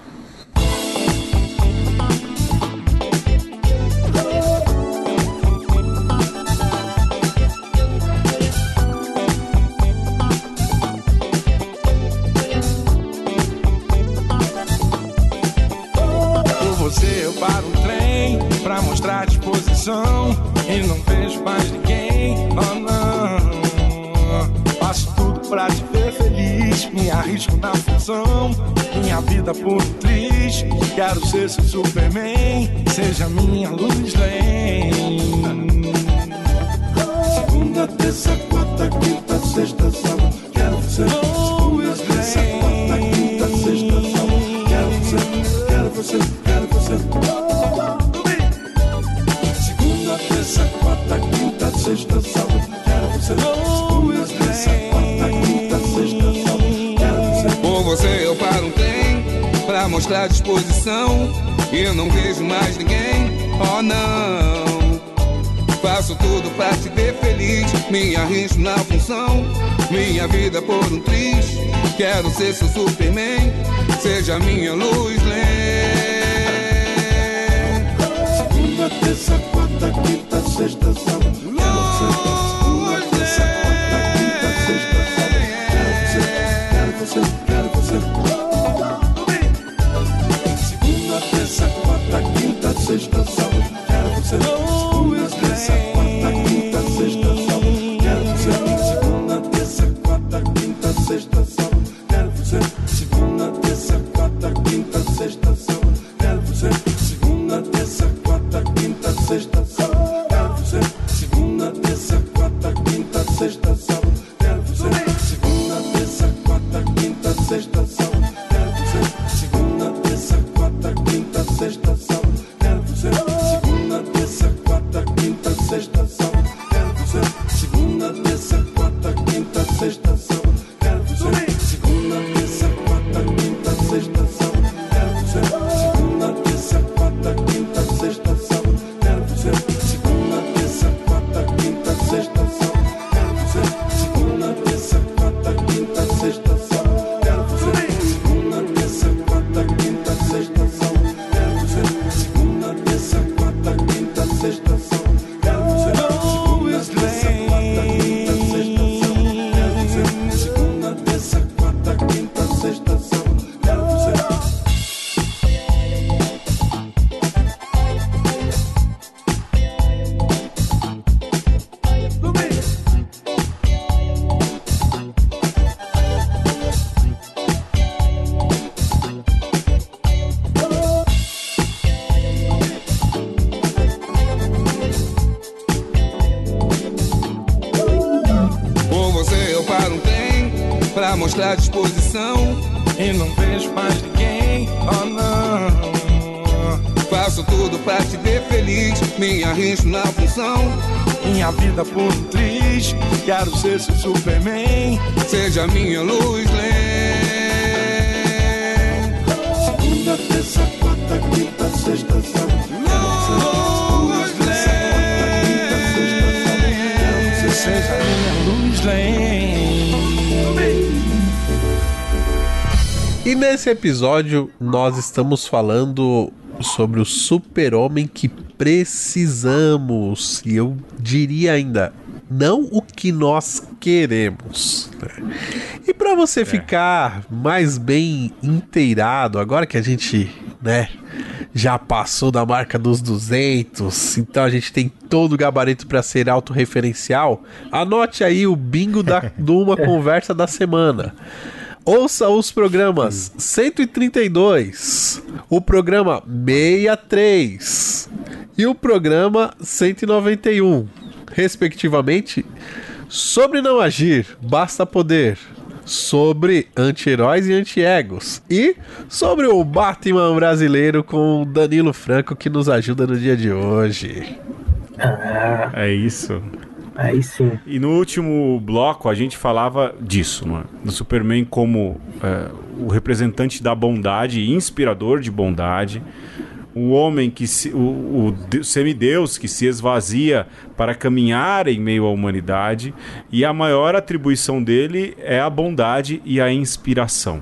Mostrar disposição e não vejo mais ninguém, oh não. Faço tudo pra te ver feliz, me arrisco na função, minha vida por um triz. Quero ser seu Superman, seja minha Lois Lane. Segunda, terça, quarta, quinta, sexta, sábado, quero ser Lois Lane. Segunda, terça, quarta, quinta, sexta, sábado, quero você. Quarta, quinta, sexta, sábado, quero você. Segunda, terça, quarta, quinta, sexta, sábado, quero você. Por você eu paro um trem pra mostrar disposição e eu não vejo mais ninguém, oh não. Faço tudo pra te ver feliz, me arrisco na função, minha vida por um triz. Quero ser seu Superman, seja minha Lois Lane. Segunda, terça, quarta, quinta, sexta, sábado, quero você. Segunda, terça, quarta, quinta, sexta, sábado, quero você. Segunda, terça, quarta, quinta, sexta, sábado, quero você. Segunda, terça, quarta, quinta, sexta, sábado, quero você. Segunda, terça, quarta, quinta, sexta, sábado, quero você. Segunda, terça, quarta, quinta, sexta, sábado, quero você. Segunda, terça, quarta, quinta, sexta, sábado, quero você. Segunda, terça, quarta, quinta, sexta, sábado, quero você. Segunda, terça, quarta, quinta, sexta, sábado, quero você. Segunda, terça, quarta, quinta, sexta, sábado, quero você. Segunda, terça, quarta, quinta, sexta, sábado, quero você. Segunda, terça, quarta, quinta, sexta, sábado, quero você. Segunda, terça, quarta, quinta, sexta, sábado, quero você. Segunda, terça, quarta, quinta, sexta, sábado, quero você. Segunda, terça, quarta, quinta, sexta, sábado, quero você. Segunda, terça, quarta, quinta, sexta, sábado, quero você. à disposição e não vejo mais ninguém, oh não. Faço tudo pra te ver feliz, me arrisco na função. Minha vida por um triz, quero ser seu Superman. Seja minha luz segunda, terça, quarta, quinta, sexta, sábado. Luz seja minha luz E nesse episódio nós estamos falando sobre o super-homem que precisamos, e eu diria ainda, não o que nós queremos, né? E para você ficar mais bem inteirado, agora que a gente, né, já passou da marca dos 200, então a gente tem todo o gabarito para ser autorreferencial, anote aí o bingo de uma conversa da semana. Ouça os programas 132, o programa 63 e o programa 191, respectivamente, sobre não agir, basta poder, sobre anti-heróis e anti-egos e sobre o Batman brasileiro com o Danilo Franco, que nos ajuda no dia de hoje. É isso. Aí sim. E no último bloco a gente falava disso, né? Do Superman como o representante da bondade, inspirador de bondade, o homem que o semideus que se esvazia para caminhar em meio à humanidade, e a maior atribuição dele é a bondade e a inspiração.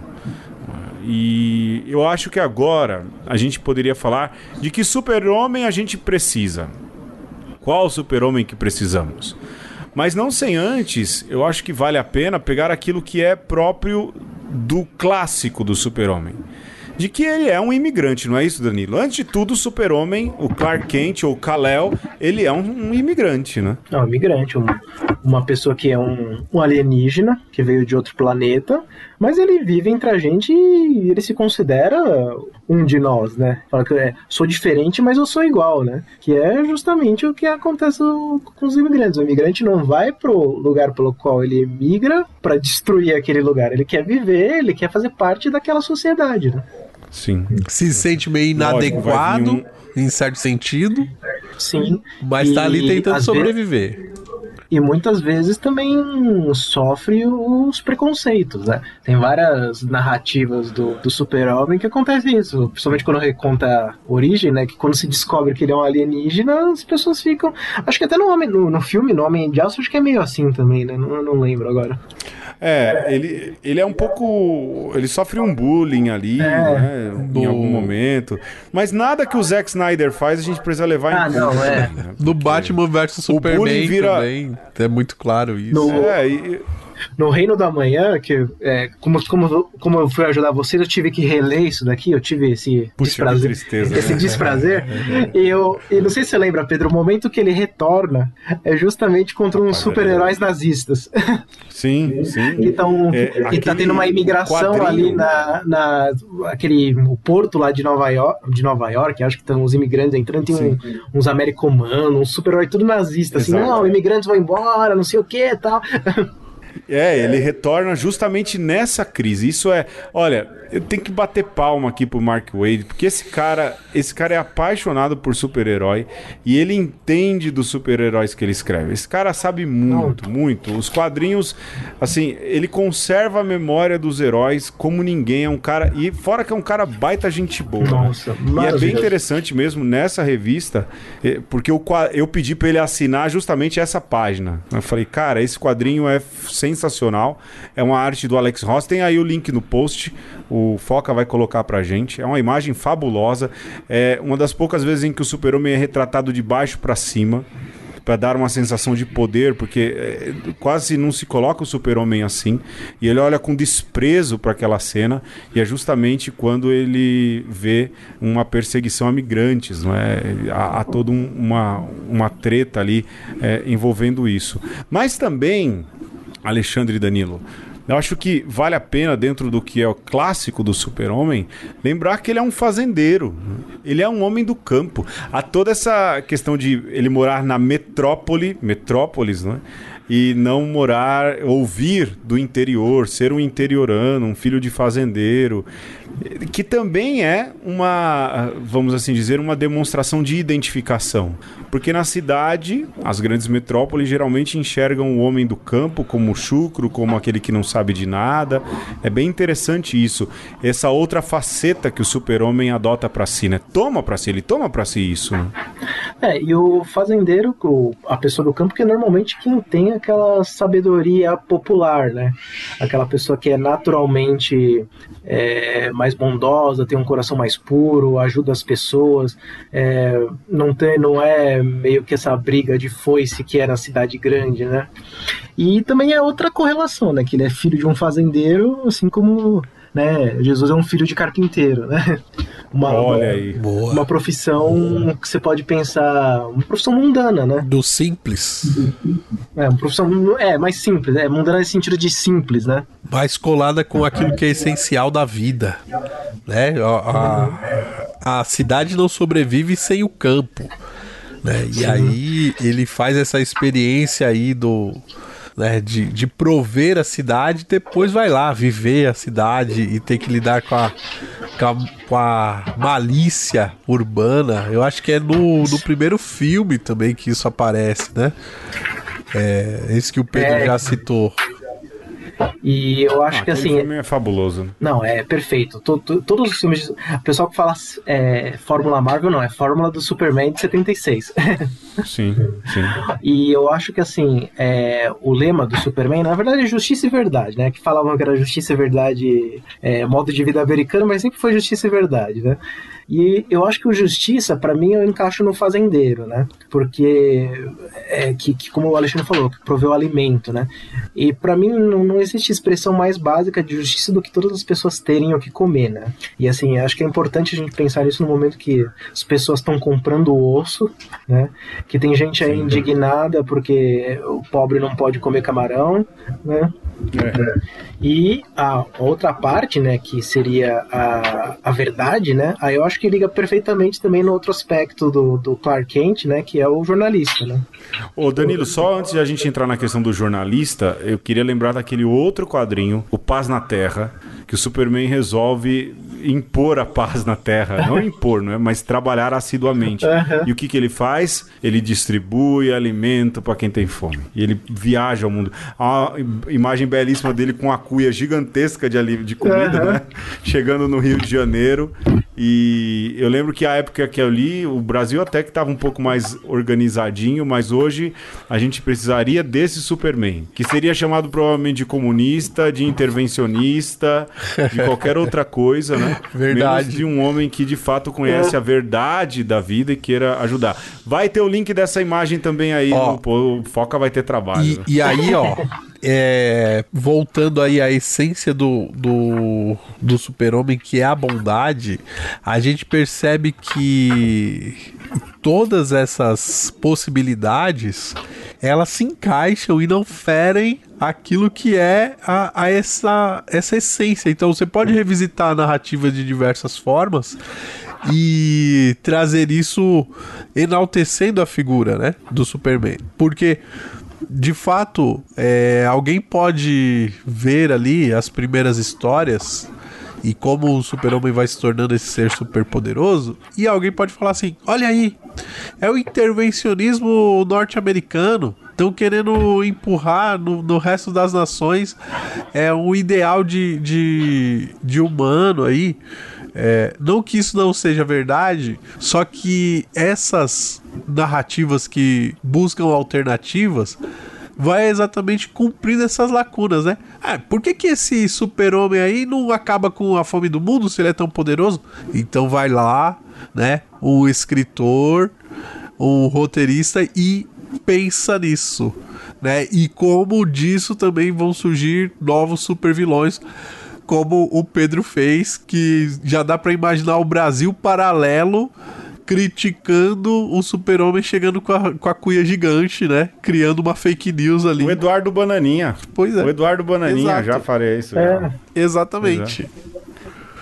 E eu acho que agora a gente poderia falar de que super-homem a gente precisa. Qual super-homem que precisamos? Mas não sem antes, eu acho que vale a pena pegar aquilo que é próprio do clássico do super-homem. De que ele é um imigrante, não é isso, Danilo? Antes de tudo, o super-homem, o Clark Kent ou Kal-El, ele é um imigrante, né? É um imigrante, uma pessoa que é um alienígena, que veio de outro planeta, mas ele vive entre a gente e ele se considera um de nós, né? Fala que sou diferente, mas eu sou igual, né? Que é justamente o que acontece com os imigrantes. O imigrante não vai pro lugar pelo qual ele emigra para destruir aquele lugar. Ele quer viver, ele quer fazer parte daquela sociedade, né? Sim. Se sente meio inadequado, em certo sentido. Sim. Mas tá ali tentando sobreviver. E muitas vezes também sofre os preconceitos, né? Tem várias narrativas do super-homem que acontece isso, principalmente quando reconta a origem, né? Que quando se descobre que ele é um alienígena, as pessoas ficam... Acho que até no filme, no Homem de Aço, acho que é meio assim também, né? Não lembro agora. Ele é um pouco... Ele sofre um bullying ali, né, em algum momento. Mas nada que o Zack Snyder faz a gente precisa levar em conta. Não, né? No Batman vs Superman também é muito claro isso. No Reino da Manhã, que como eu fui ajudar vocês, eu tive que reler isso daqui, eu tive esse desprazer. Esse desprazer. E não sei se você lembra, Pedro, o momento que ele retorna é justamente contra uns super-heróis nazistas. Sim. Que tá tendo uma imigração ali o porto lá de Nova York, acho que estão os imigrantes entrando, tem uns americanos, uns super-heróis tudo nazista, assim, não, imigrantes vão embora, não sei o que e tal. Ele retorna justamente nessa crise. Isso olha, eu tenho que bater palma aqui pro Mark Waid, porque esse cara é apaixonado por super-herói e ele entende dos super-heróis que ele escreve. Esse cara sabe muito. Os quadrinhos, assim, ele conserva a memória dos heróis como ninguém. É um cara, e fora que é um cara baita gente boa. Nossa, né? E é bem interessante mesmo nessa revista, porque eu pedi pra ele assinar justamente essa página. Eu falei, cara, esse quadrinho é sensacional, é uma arte do Alex Ross, tem aí o link no post, o Foca vai colocar pra gente, é uma imagem fabulosa, é uma das poucas vezes em que o super-homem é retratado de baixo pra cima, para dar uma sensação de poder, porque quase não se coloca o super-homem assim, e ele olha com desprezo para aquela cena, e é justamente quando ele vê uma perseguição a migrantes, não é? Há toda uma treta ali envolvendo isso. Mas também, Alexandre e Danilo, eu acho que vale a pena, dentro do que é o clássico do super-homem, lembrar que ele é um fazendeiro. Ele é um homem do campo. Há toda essa questão de ele morar na metrópolis, né? e não morar, ouvir do interior, ser um interiorano, um filho de fazendeiro, que também é uma, vamos assim dizer, uma demonstração de identificação. Porque na cidade, as grandes metrópoles geralmente enxergam o homem do campo como chucro, como aquele que não sabe de nada. É bem interessante isso. Essa outra faceta que o super-homem adota para si, né? Ele toma para si isso, né? E o fazendeiro, a pessoa do campo, que é normalmente quem tem aquela sabedoria popular, né? Aquela pessoa que é naturalmente mais bondosa, tem um coração mais puro, ajuda as pessoas, não é meio que essa briga de foice que é na cidade grande, né? E também é outra correlação, né? Que ele é filho de um fazendeiro, assim como, né, Jesus é um filho de carpinteiro, né? Olha aí. Boa. Uma profissão que você pode pensar, uma profissão mundana, né? Do simples. Uma profissão mais simples, mundana nesse sentido de simples, né? Mais colada com aquilo que é essencial da vida, né? A cidade não sobrevive sem o campo, né? E aí ele faz essa experiência aí né, de prover a cidade, depois vai lá viver a cidade e ter que lidar com a malícia urbana. Eu acho que é no primeiro filme também que isso aparece, né? Esse que o Pedro já citou. E eu acho que assim. O filme é fabuloso. Né? Não, é perfeito. Todos os filmes. O pessoal que fala Fórmula Marvel, não, é Fórmula do Superman de 76. Sim. E eu acho que assim, o lema do Superman, na verdade, é justiça e verdade, né? Que falavam que era justiça e verdade, modo de vida americano, mas sempre foi justiça e verdade, né? E eu acho que o justiça, pra mim, eu encaixo no fazendeiro, né? Porque, que como o Alexandre falou, que proveu alimento, né? E pra mim não existe expressão mais básica de justiça do que todas as pessoas terem o que comer, né? E assim, acho que é importante a gente pensar nisso no momento que as pessoas estão comprando o osso, né? Que tem gente aí indignada porque o pobre não pode comer camarão, né? E a outra parte, né, que seria a verdade, né, aí eu acho que liga perfeitamente também no outro aspecto do Clark Kent, né, que é o jornalista, né. Ô Danilo, só antes de a gente entrar na questão do jornalista, eu queria lembrar daquele outro quadrinho, O Paz na Terra, que o Superman resolve impor a paz na Terra, não impor, não é? Mas trabalhar assiduamente. E o que ele faz? Ele distribui alimento para quem tem fome. E ele viaja ao mundo. Há uma imagem belíssima dele com a cuia gigantesca de comida, né? Chegando no Rio de Janeiro. E eu lembro que a época que eu li, o Brasil até que estava um pouco mais organizadinho, mas hoje a gente precisaria desse Superman, que seria chamado provavelmente de comunista, de intervencionista, de qualquer outra coisa, né? Verdade. Menos de um homem que de fato conhece a verdade da vida e queira ajudar. Vai ter o link dessa imagem também aí, o Foca vai ter trabalho. E aí, voltando aí à essência do Super-Homem, que é a bondade, a gente percebe que todas essas possibilidades, elas se encaixam e não ferem aquilo que é essa essência. Então você pode revisitar a narrativa de diversas formas e trazer isso enaltecendo a figura, né, do Superman. Porque de fato, alguém pode ver ali as primeiras histórias e como o Super-Homem vai se tornando esse ser super poderoso, e alguém pode falar assim, olha aí, é o intervencionismo norte-americano, estão querendo empurrar no resto das nações um ideal de humano aí. Não que isso não seja verdade, só que essas narrativas que buscam alternativas vai exatamente cumprindo essas lacunas, né? Por que esse super-homem aí não acaba com a fome do mundo se ele é tão poderoso? Então vai lá, né, um escritor, um roteirista e pensa nisso, né? E como disso também vão surgir novos super-vilões, como o Pedro fez, que já dá pra imaginar o Brasil paralelo criticando o Super-Homem chegando com a cuia gigante, né? Criando uma fake news ali. O Eduardo Bananinha. Pois é. O Eduardo Bananinha, exato. já farei isso. Exatamente.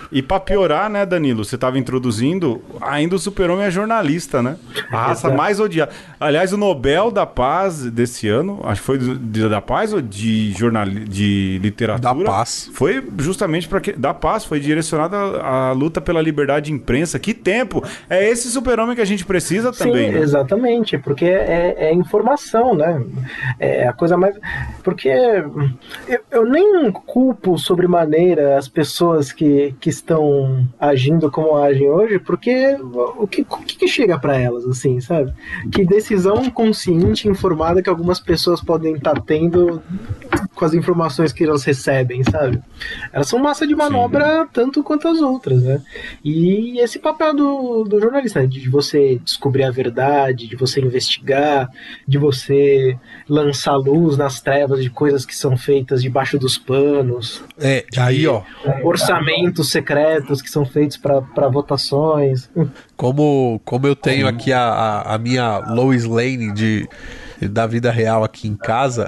E pra piorar, né, Danilo, você tava introduzindo, ainda o Super-Homem é jornalista, né? A raça mais odiada. Aliás, o Nobel da Paz desse ano, acho que foi da Paz ou de literatura? Da Paz. Foi justamente para da Paz, foi direcionada à luta pela liberdade de imprensa. Que tempo! É esse Super-Homem que a gente precisa também, Sim, né? exatamente, porque é informação, né? É a coisa mais... Porque eu nem culpo sobremaneira as pessoas que estão agindo como agem hoje, porque o que chega para elas, assim, sabe? Que decisão consciente, informada que algumas pessoas podem estar tendo com as informações que elas recebem, sabe? Elas são massa de manobra tanto quanto as outras, né? E esse papel do jornalista, né? De você descobrir a verdade, de você investigar, de você lançar luz nas trevas de coisas que são feitas debaixo dos panos. Aí, ó. Orçamentos secretos que são feitos para votações. Como eu tenho aqui a minha Lois Lane da vida real aqui em casa,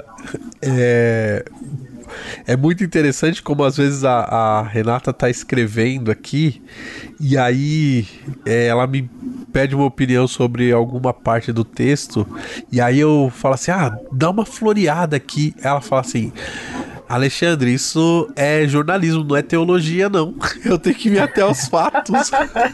é muito interessante como às vezes a Renata tá escrevendo aqui e aí ela me pede uma opinião sobre alguma parte do texto e aí eu falo assim, dá uma floreada aqui. Ela fala assim, Alexandre, isso é jornalismo, não é teologia não. Eu tenho que ir até aos fatos.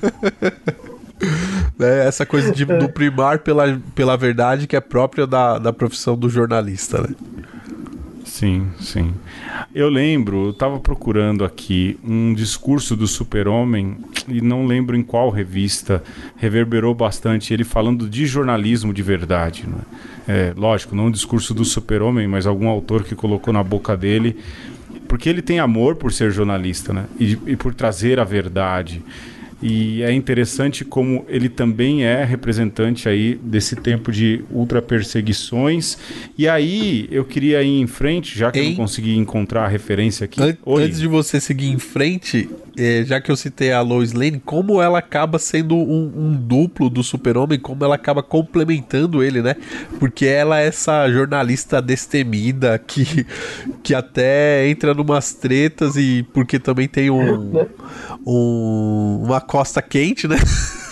Essa coisa do primar pela verdade que é própria da profissão do jornalista, né? Sim, sim. Eu lembro, eu estava procurando aqui um discurso do Super-Homem e não lembro em qual revista, reverberou bastante ele falando de jornalismo de verdade, né? Lógico, não um discurso do Super-Homem, mas algum autor que colocou na boca dele, porque ele tem amor por ser jornalista, né? E por trazer a verdade. E é interessante como ele também é representante aí desse tempo de ultra-perseguições. E aí, eu queria ir em frente, já que eu não consegui encontrar a referência aqui. Antes de você seguir em frente, já que eu citei a Lois Lane, como ela acaba sendo um duplo do Super-Homem, como ela acaba complementando ele, né? Porque ela é essa jornalista destemida que até entra numas tretas e porque também tem uma costa quente, né?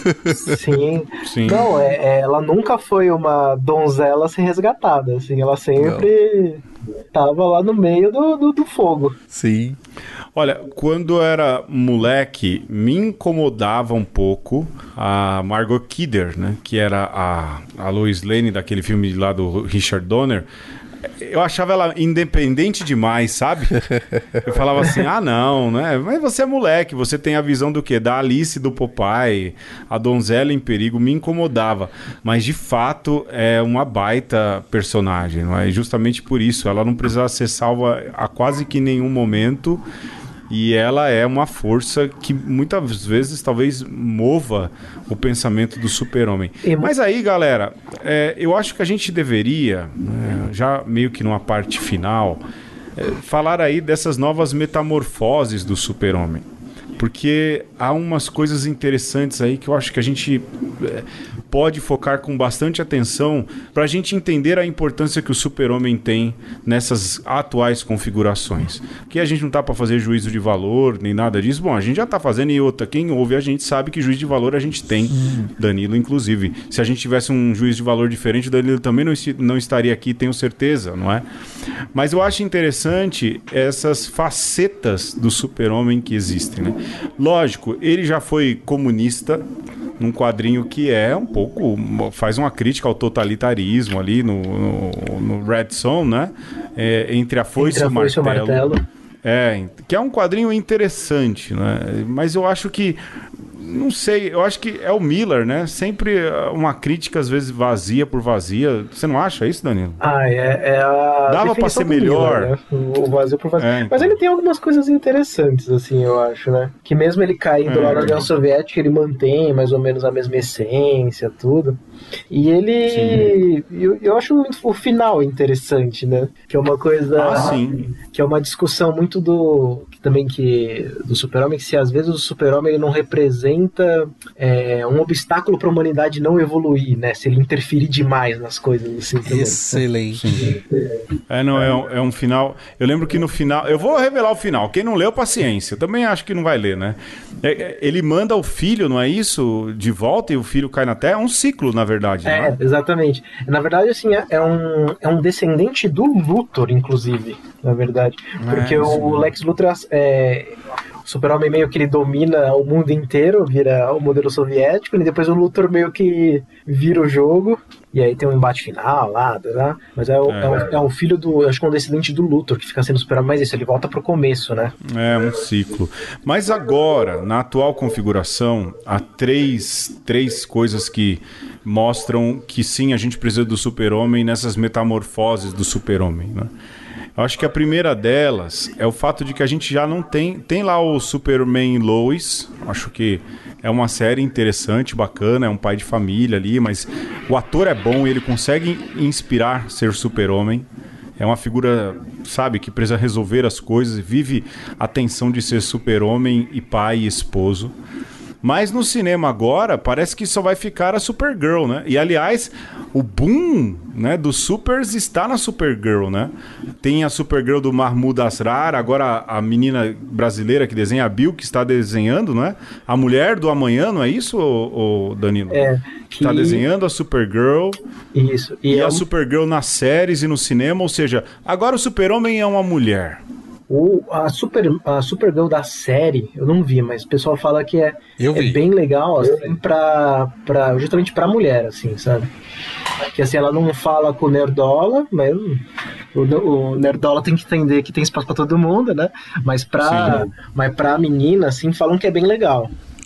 Sim. Sim. Não, ela nunca foi uma donzela sem resgatada, assim, ela sempre tava lá no meio do fogo. Sim. Olha, quando eu era moleque, me incomodava um pouco a Margot Kidder, né? Que era a Lois Lane daquele filme lá do Richard Donner. Eu achava ela independente demais, sabe? Eu falava assim, não, né? Mas você é moleque, você tem a visão do quê? Da Alice, do Popeye, a donzela em perigo, me incomodava. Mas, de fato, é uma baita personagem, não é? E justamente por isso, ela não precisava ser salva a quase que nenhum momento. E ela é uma força que muitas vezes talvez mova o pensamento do Super-Homem. Mas aí, galera, eu acho que a gente deveria, já meio que numa parte final, falar aí dessas novas metamorfoses do Super-Homem. Porque há umas coisas interessantes aí que eu acho que a gente pode focar com bastante atenção para a gente entender a importância que o Super-Homem tem nessas atuais configurações. Que a gente não está para fazer juízo de valor, nem nada disso. Bom, a gente já está fazendo e outra. Quem ouve a gente sabe que juízo de valor a gente tem. Danilo, inclusive. Se a gente tivesse um juízo de valor diferente, o Danilo também não estaria aqui, tenho certeza, não é? Mas eu acho interessante essas facetas do Super-Homem que existem, né? Lógico, ele já foi comunista num quadrinho que é um pouco... faz uma crítica ao totalitarismo ali no Red Son, né? Entre a Foice e o Martelo. Que é um quadrinho interessante, né? Mas eu acho que... Não sei, eu acho que é o Miller, né? Sempre uma crítica, às vezes, vazia por vazia. Você não acha isso, Danilo? Dava pra ser melhor. Miller, né? O vazio por vazio. Então. Mas ele tem algumas coisas interessantes, assim, eu acho, né? Que mesmo ele caindo lá na União Soviética, ele mantém mais ou menos a mesma essência, tudo. E ele... Eu acho muito o final interessante, né? Que é uma coisa... Que é uma discussão muito do Super-Homem, que se às vezes o Super-Homem ele não representa representa um obstáculo para a humanidade não evoluir, né? Se ele interferir demais nas coisas, assim, também. Excelente. É um final... Eu lembro que no final... Eu vou revelar o final. Quem não leu, paciência. Eu também acho que não vai ler, né? Ele manda o filho, não é isso? De volta e o filho cai na Terra. É um ciclo, na verdade. Né? Exatamente. Na verdade, assim, é um descendente do Luthor, inclusive, na verdade. Porque o Lex Luthor... O Super-Homem meio que ele domina o mundo inteiro, vira o modelo soviético, e depois o Luthor meio que vira o jogo, e aí tem um embate final lá, né? Mas é o filho do... Acho que é um descendente do Luthor, que fica sendo Super-Homem, mas isso, ele volta pro começo, né? É um ciclo. Mas agora, na atual configuração, há três coisas que mostram que sim, a gente precisa do Super-Homem nessas metamorfoses do Super-Homem, né? Eu acho que a primeira delas é o fato de que a gente já não tem... Tem lá o Superman Lois, acho que é uma série interessante, bacana, é um pai de família ali, mas o ator é bom e ele consegue inspirar ser Super-Homem. É uma figura, sabe, que precisa resolver as coisas, vive a tensão de ser Super-Homem e pai e esposo. Mas no cinema agora, parece que só vai ficar a Supergirl, né? E, aliás, o boom, né, dos supers está na Supergirl, né? Tem a Supergirl do Mahmoud Asrar, agora a menina brasileira que desenha, a Bill, que está desenhando, não é? A Mulher do Amanhã, não é isso, Danilo? Que está desenhando a Supergirl. Isso. E a Supergirl nas séries e no cinema, ou seja, agora o Super-Homem é uma mulher. A Supergirl da série, eu não vi, mas o pessoal fala que é bem legal, assim, justamente pra mulher, assim, sabe? Que assim, ela não fala com o Nerdola, mas o Nerdola tem que entender que tem espaço pra todo mundo, né? Mas pra menina, assim, falam que é bem legal.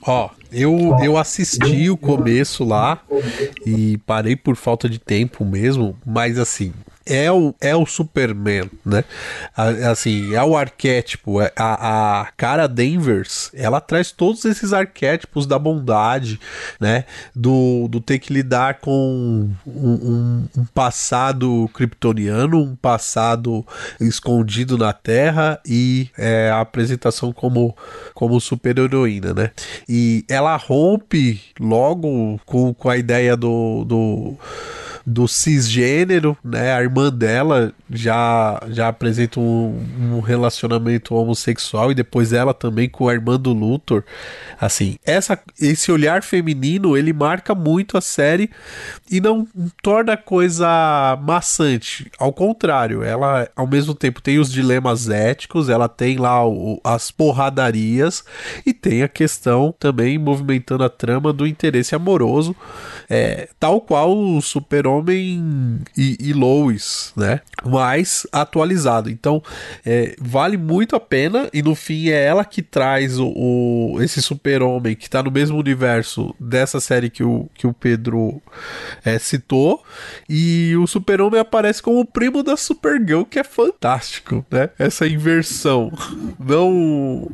Eu assisti o começo lá e parei por falta de tempo mesmo, mas assim, é o Superman, né? Assim, é o arquétipo. A Kara Danvers, ela traz todos esses arquétipos da bondade, né? Do ter que lidar com um passado kryptoniano, um passado escondido na Terra e a apresentação como super-heroína, né? E ela rompe logo com a ideia do cisgênero, né? A irmã dela já apresenta um relacionamento homossexual e depois ela também com a irmã do Luthor. Assim, esse olhar feminino, ele marca muito a série e não torna a coisa maçante. Ao contrário, ela ao mesmo tempo tem os dilemas éticos, ela tem lá as porradarias e tem a questão também movimentando a trama do interesse amoroso, tal qual o Super-Homem e Lois, né? Mais atualizado. Então, vale muito a pena e no fim é ela que traz esse Super-Homem que tá no mesmo universo dessa série que o Pedro citou, e o Super-Homem aparece como o primo da Supergirl, que é fantástico, né? Essa inversão. Não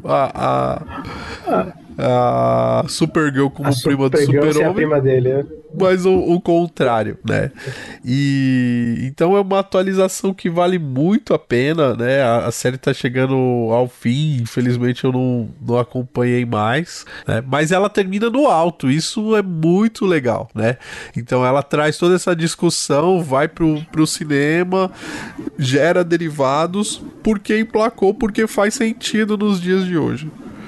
a Supergirl como prima do Super-Homem, a prima dele, né? Mas o contrário, né? E então é uma atualização que vale muito a pena, né? A série tá chegando ao fim, infelizmente eu não acompanhei mais, né? Mas ela termina no alto, isso é muito legal, né? Então ela traz toda essa discussão, vai pro cinema, gera derivados, porque emplacou, porque faz sentido nos dias de hoje.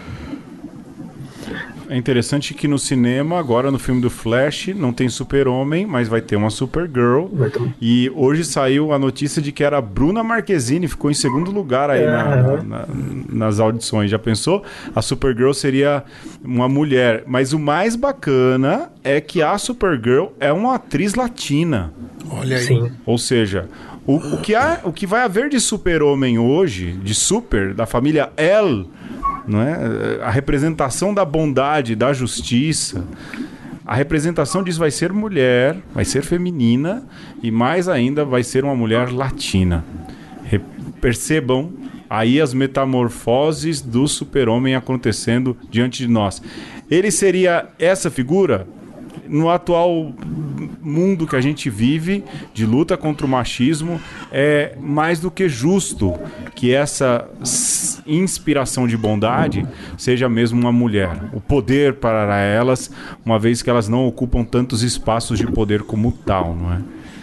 É interessante que no cinema, agora no filme do Flash, não tem Super-Homem, mas vai ter uma Supergirl. E hoje saiu a notícia de que era a Bruna Marquezine, ficou em segundo lugar aí nas audições. Já pensou? A Supergirl seria uma mulher. Mas o mais bacana é que a Supergirl é uma atriz latina. Olha aí. Sim. Ou seja, o que vai haver de Super-Homem hoje, de Super, da família L, não é? A representação da bondade, da justiça, a representação disso vai ser mulher, vai ser feminina e mais ainda vai ser uma mulher latina. Percebam aí as metamorfoses do Super-Homem acontecendo diante de nós. Ele seria essa figura? No atual mundo que a gente vive, de luta contra o machismo, é mais do que justo que essa inspiração de bondade seja mesmo uma mulher. O poder para elas, uma vez que elas não ocupam tantos espaços de poder como tal, não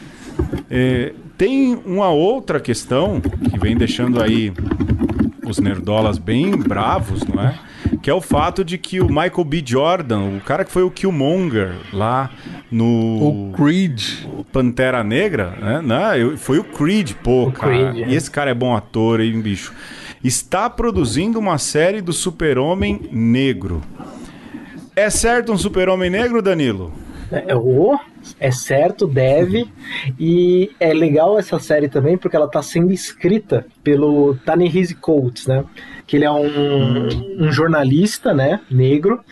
é? Tem uma outra questão que vem deixando aí os nerdolas bem bravos, não é? Que é o fato de que o Michael B. Jordan, o cara que foi o Killmonger lá no... O Creed. Pantera Negra, né? Não, foi o Creed, pô, O cara. Creed, E esse cara é bom ator, hein, bicho? Está produzindo uma série do Super-Homem Negro. É certo um Super-Homem Negro, Danilo? É certo, deve. E é legal essa série também porque ela está sendo escrita pelo Ta-Nehisi Coates, né? Que ele é um jornalista, né, negro,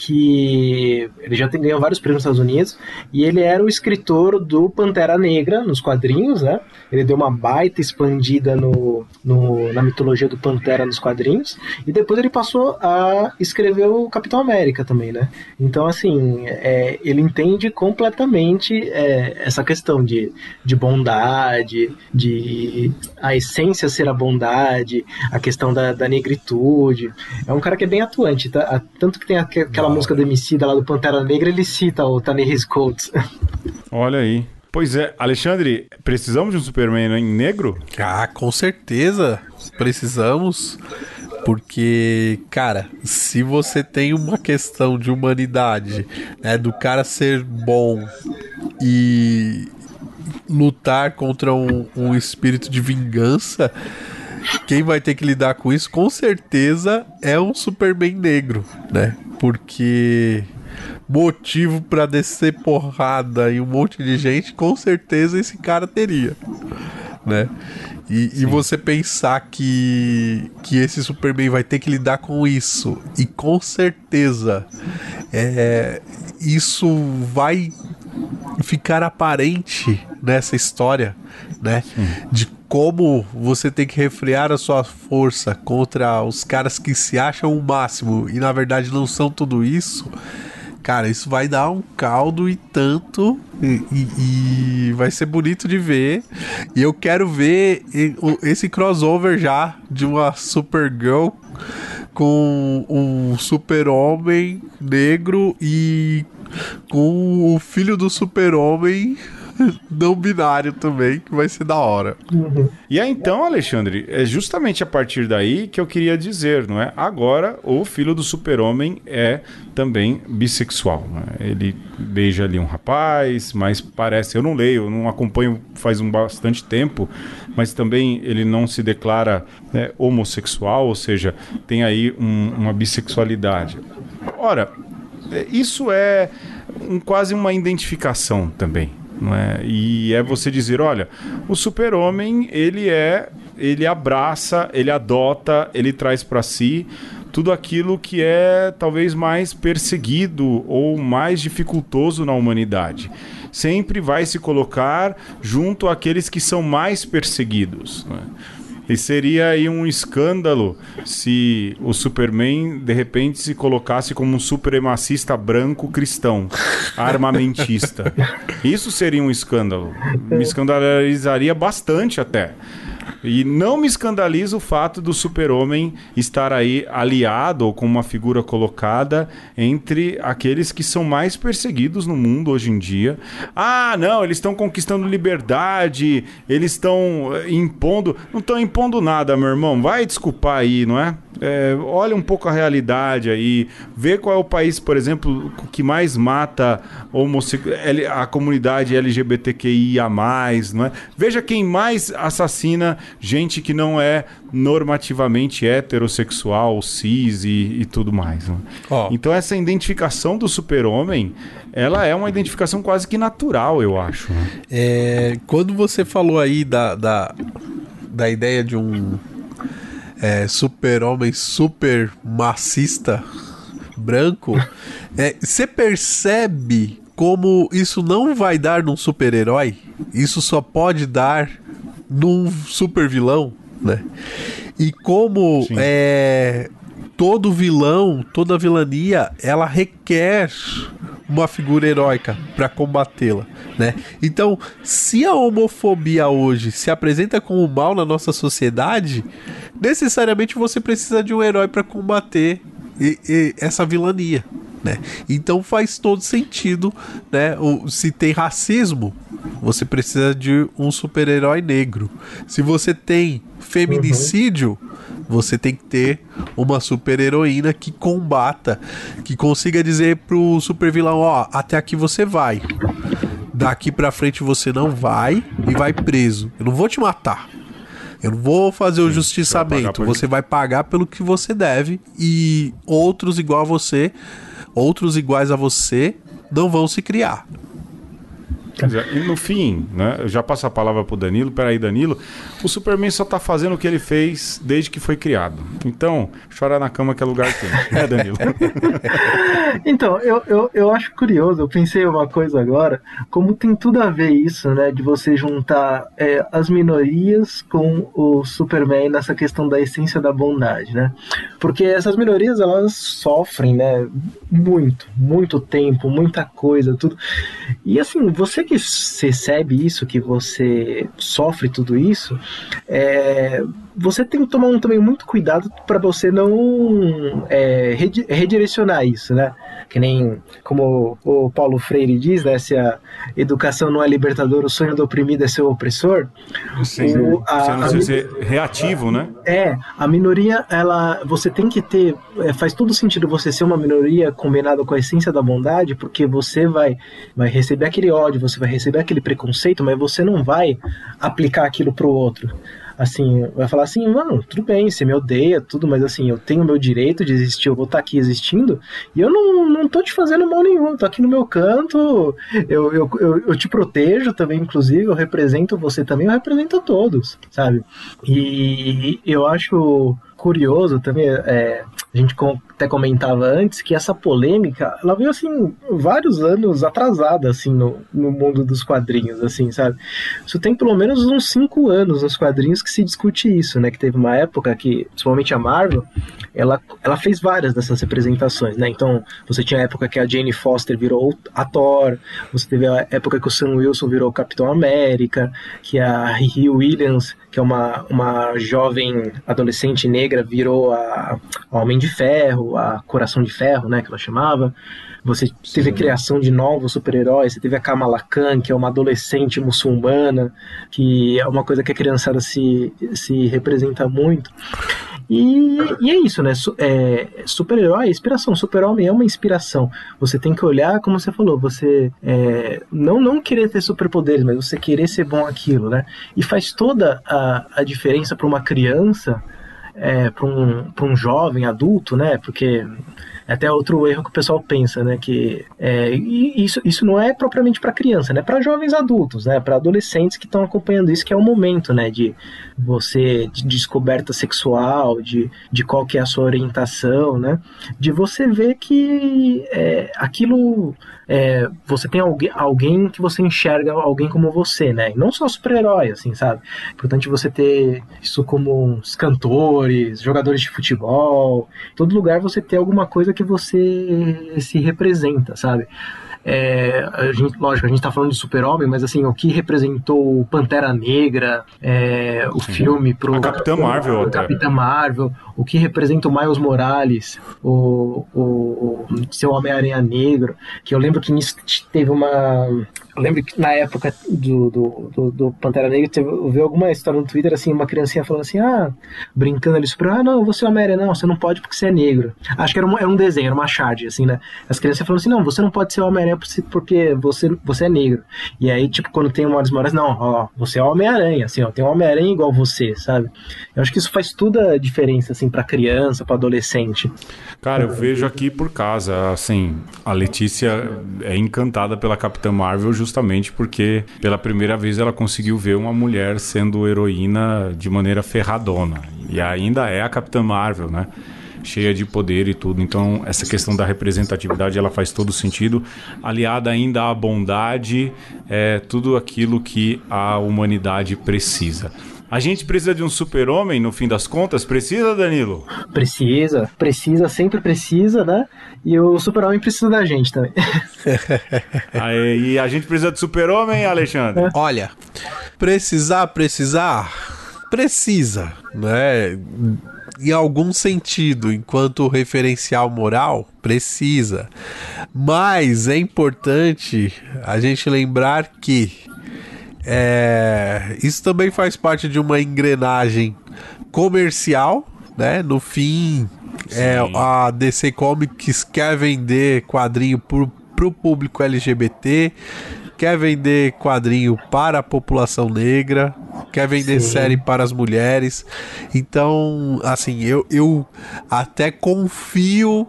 que ele já ganhou vários prêmios nos Estados Unidos, e ele era o escritor do Pantera Negra nos quadrinhos, né? Ele deu uma baita expandida na mitologia do Pantera nos quadrinhos, e depois ele passou a escrever o Capitão América também, né? Então, assim, ele entende completamente essa questão de bondade, de a essência ser a bondade, a questão da negritude. É um cara que é bem atuante, tá? Tanto que tem aquela música do Emicida lá do Pantera Negra, ele cita o Ta-Nehisi Coates. Olha aí. Pois é, Alexandre, precisamos de um Superman negro? Ah, com certeza precisamos, porque, cara, se você tem uma questão de humanidade, né, do cara ser bom e lutar contra um espírito de vingança, quem vai ter que lidar com isso, com certeza, é um Superman negro, né? Porque motivo pra descer porrada em um monte de gente, com certeza esse cara teria, né? E você pensar que esse Superman vai ter que lidar com isso, e com certeza isso vai ficar aparente nessa história, né? De como você tem que refrear a sua força contra os caras que se acham o máximo e na verdade não são tudo isso. Cara, isso vai dar um caldo e tanto, e vai ser bonito de ver. E eu quero ver esse crossover já de uma Supergirl com um Super-Homem negro e com o filho do Super-Homem não binário também, que vai ser da hora. E aí então, Alexandre, é justamente a partir daí que eu queria dizer, não é? Agora, o filho do Super-Homem é também bissexual, né? Ele beija ali um rapaz, mas parece... Eu não leio, eu não acompanho faz bastante tempo, mas também ele não se declara homossexual, ou seja, tem aí uma bissexualidade. Ora, isso é quase uma identificação também. Não é? E é você dizer, olha, o Super-Homem, ele abraça, ele adota, ele traz para si tudo aquilo que é talvez mais perseguido ou mais dificultoso na humanidade. Sempre vai se colocar junto àqueles que são mais perseguidos, não é? E seria aí um escândalo se o Superman, de repente, se colocasse como um supremacista branco cristão, armamentista. Isso seria um escândalo. Me escandalizaria bastante até. E não me escandaliza o fato do Super-Homem estar aí aliado ou com uma figura colocada entre aqueles que são mais perseguidos no mundo hoje em dia. Ah, não, eles estão conquistando liberdade, eles estão impondo... Não estão impondo nada, meu irmão. Vai desculpar aí, não é? Olha um pouco a realidade aí, vê qual é o país, por exemplo, que mais mata a comunidade LGBTQIA+, não é? Veja quem mais assassina gente que não é normativamente heterossexual, cis e tudo mais, não é? Então essa identificação do Super-Homem, ela é uma identificação quase que natural, eu acho, né? Quando você falou aí da ideia de um Super-Homem super macista branco, você percebe como isso não vai dar num super-herói, isso só pode dar num super-vilão, né? E como todo vilão, toda vilania, ela requer uma figura heróica para combatê-la, né? Então, se a homofobia hoje se apresenta como mal na nossa sociedade, necessariamente você precisa de um herói para combater essa vilania, né? Então faz todo sentido, né? Se tem racismo, você precisa de um super-herói negro. Se você tem feminicídio, você tem que ter uma super-heroína que combata, que consiga dizer pro super-vilão, ó, até aqui você vai, daqui pra frente você não vai e vai preso. Eu não vou te matar, eu não vou fazer o justiçamento, você vai pagar pelo que você deve, e outros iguais a você não vão se criar. E no fim, né, eu já passo a palavra pro Danilo. Peraí, Danilo, o Superman só tá fazendo o que ele fez desde que foi criado. Então, chorar na cama que é lugar quente. É, Danilo? Então, eu acho curioso, eu pensei uma coisa agora, como tem tudo a ver isso, né, de você juntar as minorias com o Superman nessa questão da essência da bondade, né? Porque essas minorias, elas sofrem, né, muito tempo, muita coisa, tudo. E assim, você que recebe isso, que você sofre tudo isso, você tem que tomar também muito cuidado para você não redirecionar isso, né? Que nem como o Paulo Freire diz, né? Se a educação não é libertadora, o sonho do oprimido é ser o opressor. Sim, você não ser reativo, né? A minoria, você tem que ter, faz todo sentido você ser uma minoria combinada com a essência da bondade, porque você vai receber aquele ódio, você vai receber aquele preconceito, mas você não vai aplicar aquilo pro outro. Assim, vai falar assim, mano, tudo bem, você me odeia, tudo, mas assim, eu tenho o meu direito de existir, eu vou estar aqui existindo, e eu não tô te fazendo mal nenhum, tô aqui no meu canto, eu te protejo também, inclusive, eu represento você também, eu represento a todos, sabe? E eu acho curioso também, a gente até comentava antes que essa polêmica, ela veio assim, vários anos atrasada, assim, no mundo dos quadrinhos, assim, sabe? Isso tem pelo menos uns 5 anos nos quadrinhos que se discute isso, né? Que teve uma época que, principalmente a Marvel, ela fez várias dessas representações, né? Então, você tinha a época que a Jane Foster virou a Thor, você teve a época que o Sam Wilson virou o Capitão América, que a Riri Williams, que é uma jovem adolescente negra, virou a Homem de Ferro, a Coração de Ferro, né, que ela chamava. Você teve a criação de novos super-heróis, você teve a Kamala Khan, que é uma adolescente muçulmana, que é uma coisa que a criançada se representa muito. E é isso, né? Super-herói é inspiração, super-homem é uma inspiração. Você tem que olhar, como você falou, você não querer ter superpoderes, mas você querer ser bom aquilo, né? E faz toda a diferença para uma criança, para um jovem adulto, né? Porque é até outro erro que o pessoal pensa, né? Que isso não é propriamente para criança, né? Para jovens adultos, né? Para adolescentes que estão acompanhando isso, que é o momento, né? De descoberta sexual, de qual que é a sua orientação, né? De você ver que aquilo você tem alguém que você enxerga alguém como você, né? E não só super-herói, assim, sabe? É importante você ter isso como os cantores, jogadores de futebol, em todo lugar você ter alguma coisa que você se representa, sabe? Lógico, a gente tá falando de Super-Homem, mas assim, o que representou o Pantera Negra, o filme pro... A Capitã Marvel. A Capitã Marvel, o que representa o Miles Morales, o seu Homem-Aranha Negro, que eu lembro que nisso teve uma... Eu lembro que na época do Pantera Negra eu vi alguma história no Twitter, assim, uma criancinha falando assim, brincando ali, não, você é Homem-Aranha, não, você não pode porque você é negro. Acho que era um desenho, era uma charge, assim, né? As crianças falando assim, não, você não pode ser Homem-Aranha porque você é negro. E aí, tipo, quando tem o Miles Morales, não, ó, você é Homem-Aranha, assim, ó, tem um Homem-Aranha igual você, sabe? Eu acho que isso faz toda a diferença, assim, pra criança, pra adolescente. Cara, eu vejo aqui por casa, assim, a Letícia é encantada pela Capitã Marvel justamente porque pela primeira vez ela conseguiu ver uma mulher sendo heroína de maneira ferradona. E ainda é a Capitã Marvel, né? Cheia de poder e tudo. Então, essa questão da representatividade, ela faz todo sentido. Aliada ainda à bondade, tudo aquilo que a humanidade precisa. A gente precisa de um super-homem, no fim das contas? Precisa, Danilo? Precisa, sempre precisa, né? E o super-homem precisa da gente também. Aí, e a gente precisa de super-homem, Alexandre? Olha, precisa, né? Em algum sentido, enquanto referencial moral, precisa. Mas é importante a gente lembrar que isso também faz parte de uma engrenagem comercial, né? No fim, a DC Comics quer vender quadrinho pro público LGBT, quer vender quadrinho para a população negra, quer vender série para as mulheres. Então, assim, eu até confio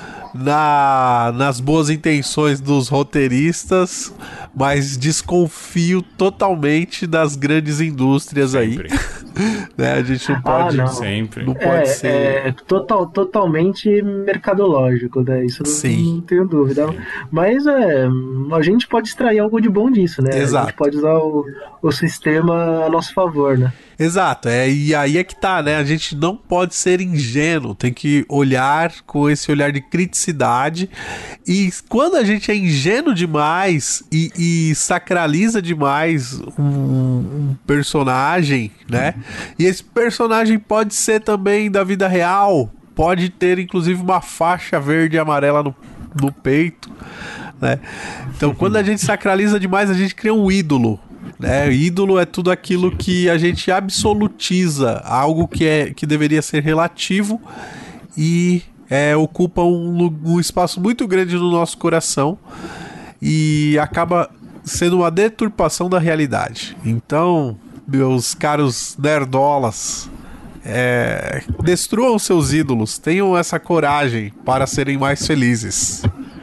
nas boas intenções dos roteiristas, mas desconfio totalmente das grandes indústrias Sempre. aí. Né? A gente não pode, não. Sempre. não pode ser. Totalmente mercadológico, né? Isso Sim. não tenho dúvida. Mas a gente pode extrair algo de bom disso, né? Exato. A gente pode usar o sistema a nosso favor, né? Exato, e aí é que tá, né? A gente não pode ser ingênuo, tem que olhar com esse olhar de criticidade. E quando a gente é ingênuo demais e sacraliza demais um personagem, né? E esse personagem pode ser também da vida real, pode ter inclusive uma faixa verde e amarela no peito, né? Então, quando a gente sacraliza demais, a gente cria um ídolo. Ídolo é tudo aquilo que a gente absolutiza, algo que deveria ser relativo e ocupa um espaço muito grande no nosso coração e acaba sendo uma deturpação da realidade. Então, meus caros nerdolas, destruam seus ídolos, tenham essa coragem para serem mais felizes.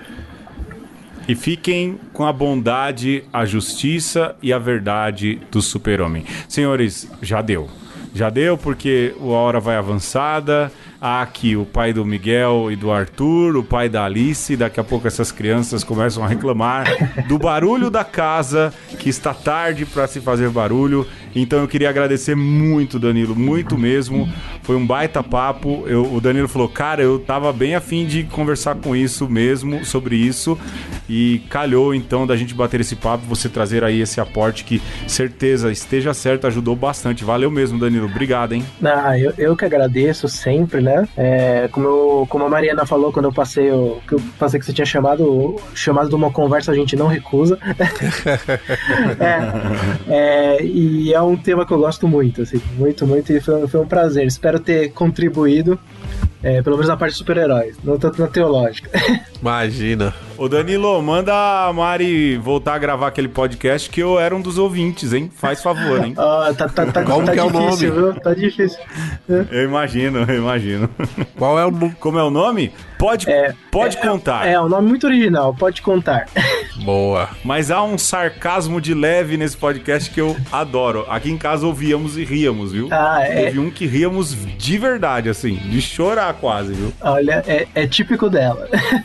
E fiquem com a bondade, a justiça e a verdade do super-homem. Senhores, já deu. Já deu porque a hora vai avançada. Há aqui o pai do Miguel e do Arthur, o pai da Alice. Daqui a pouco essas crianças começam a reclamar do barulho da casa, que está tarde para se fazer barulho. Então eu queria agradecer muito, Danilo, muito mesmo. Foi um baita papo. O Danilo falou, cara, eu tava bem afim de conversar com isso mesmo, sobre isso. E calhou então da gente bater esse papo, você trazer aí esse aporte que, certeza, esteja certo, ajudou bastante. Valeu mesmo, Danilo. Obrigado, hein? Eu que agradeço sempre, né? Como a Mariana falou quando eu passei que você tinha chamado de uma conversa, a gente não recusa. E é um tema que eu gosto muito, assim, muito, muito, e foi um prazer. Espero ter contribuído, pelo menos na parte de super-heróis, não tanto na teológica. Imagina. Ô Danilo, manda a Mari voltar a gravar aquele podcast que eu era um dos ouvintes, hein? Faz favor, hein? Como que é o nome? Viu? Tá difícil. Eu imagino. Qual é o nome? Como é o nome? Pode contar. É um nome muito original, pode contar. Boa. Mas há um sarcasmo de leve nesse podcast que eu adoro. Aqui em casa ouvíamos e ríamos, viu? Teve um que ríamos de verdade, assim, de chorar quase, viu? Olha, é típico dela.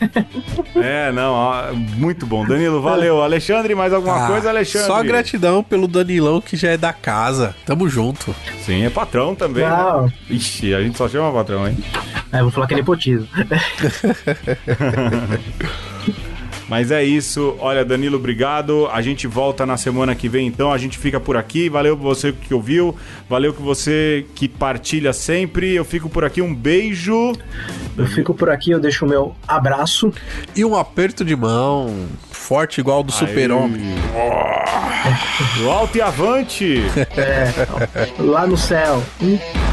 Muito bom. Danilo, valeu. Alexandre, mais alguma coisa, Alexandre? Só gratidão pelo Danilão, que já é da casa. Tamo junto. Sim, é patrão também, Não. né? Ixi, a gente só chama patrão, hein? Vou falar que é nepotismo. Mas é isso. Olha, Danilo, obrigado. A gente volta na semana que vem, então. A gente fica por aqui. Valeu você que ouviu. Valeu que você que partilha sempre. Eu fico por aqui. Um beijo. Eu fico por aqui. Eu deixo o meu abraço. E um aperto de mão forte igual do super-homem. Do alto e avante. Lá no céu.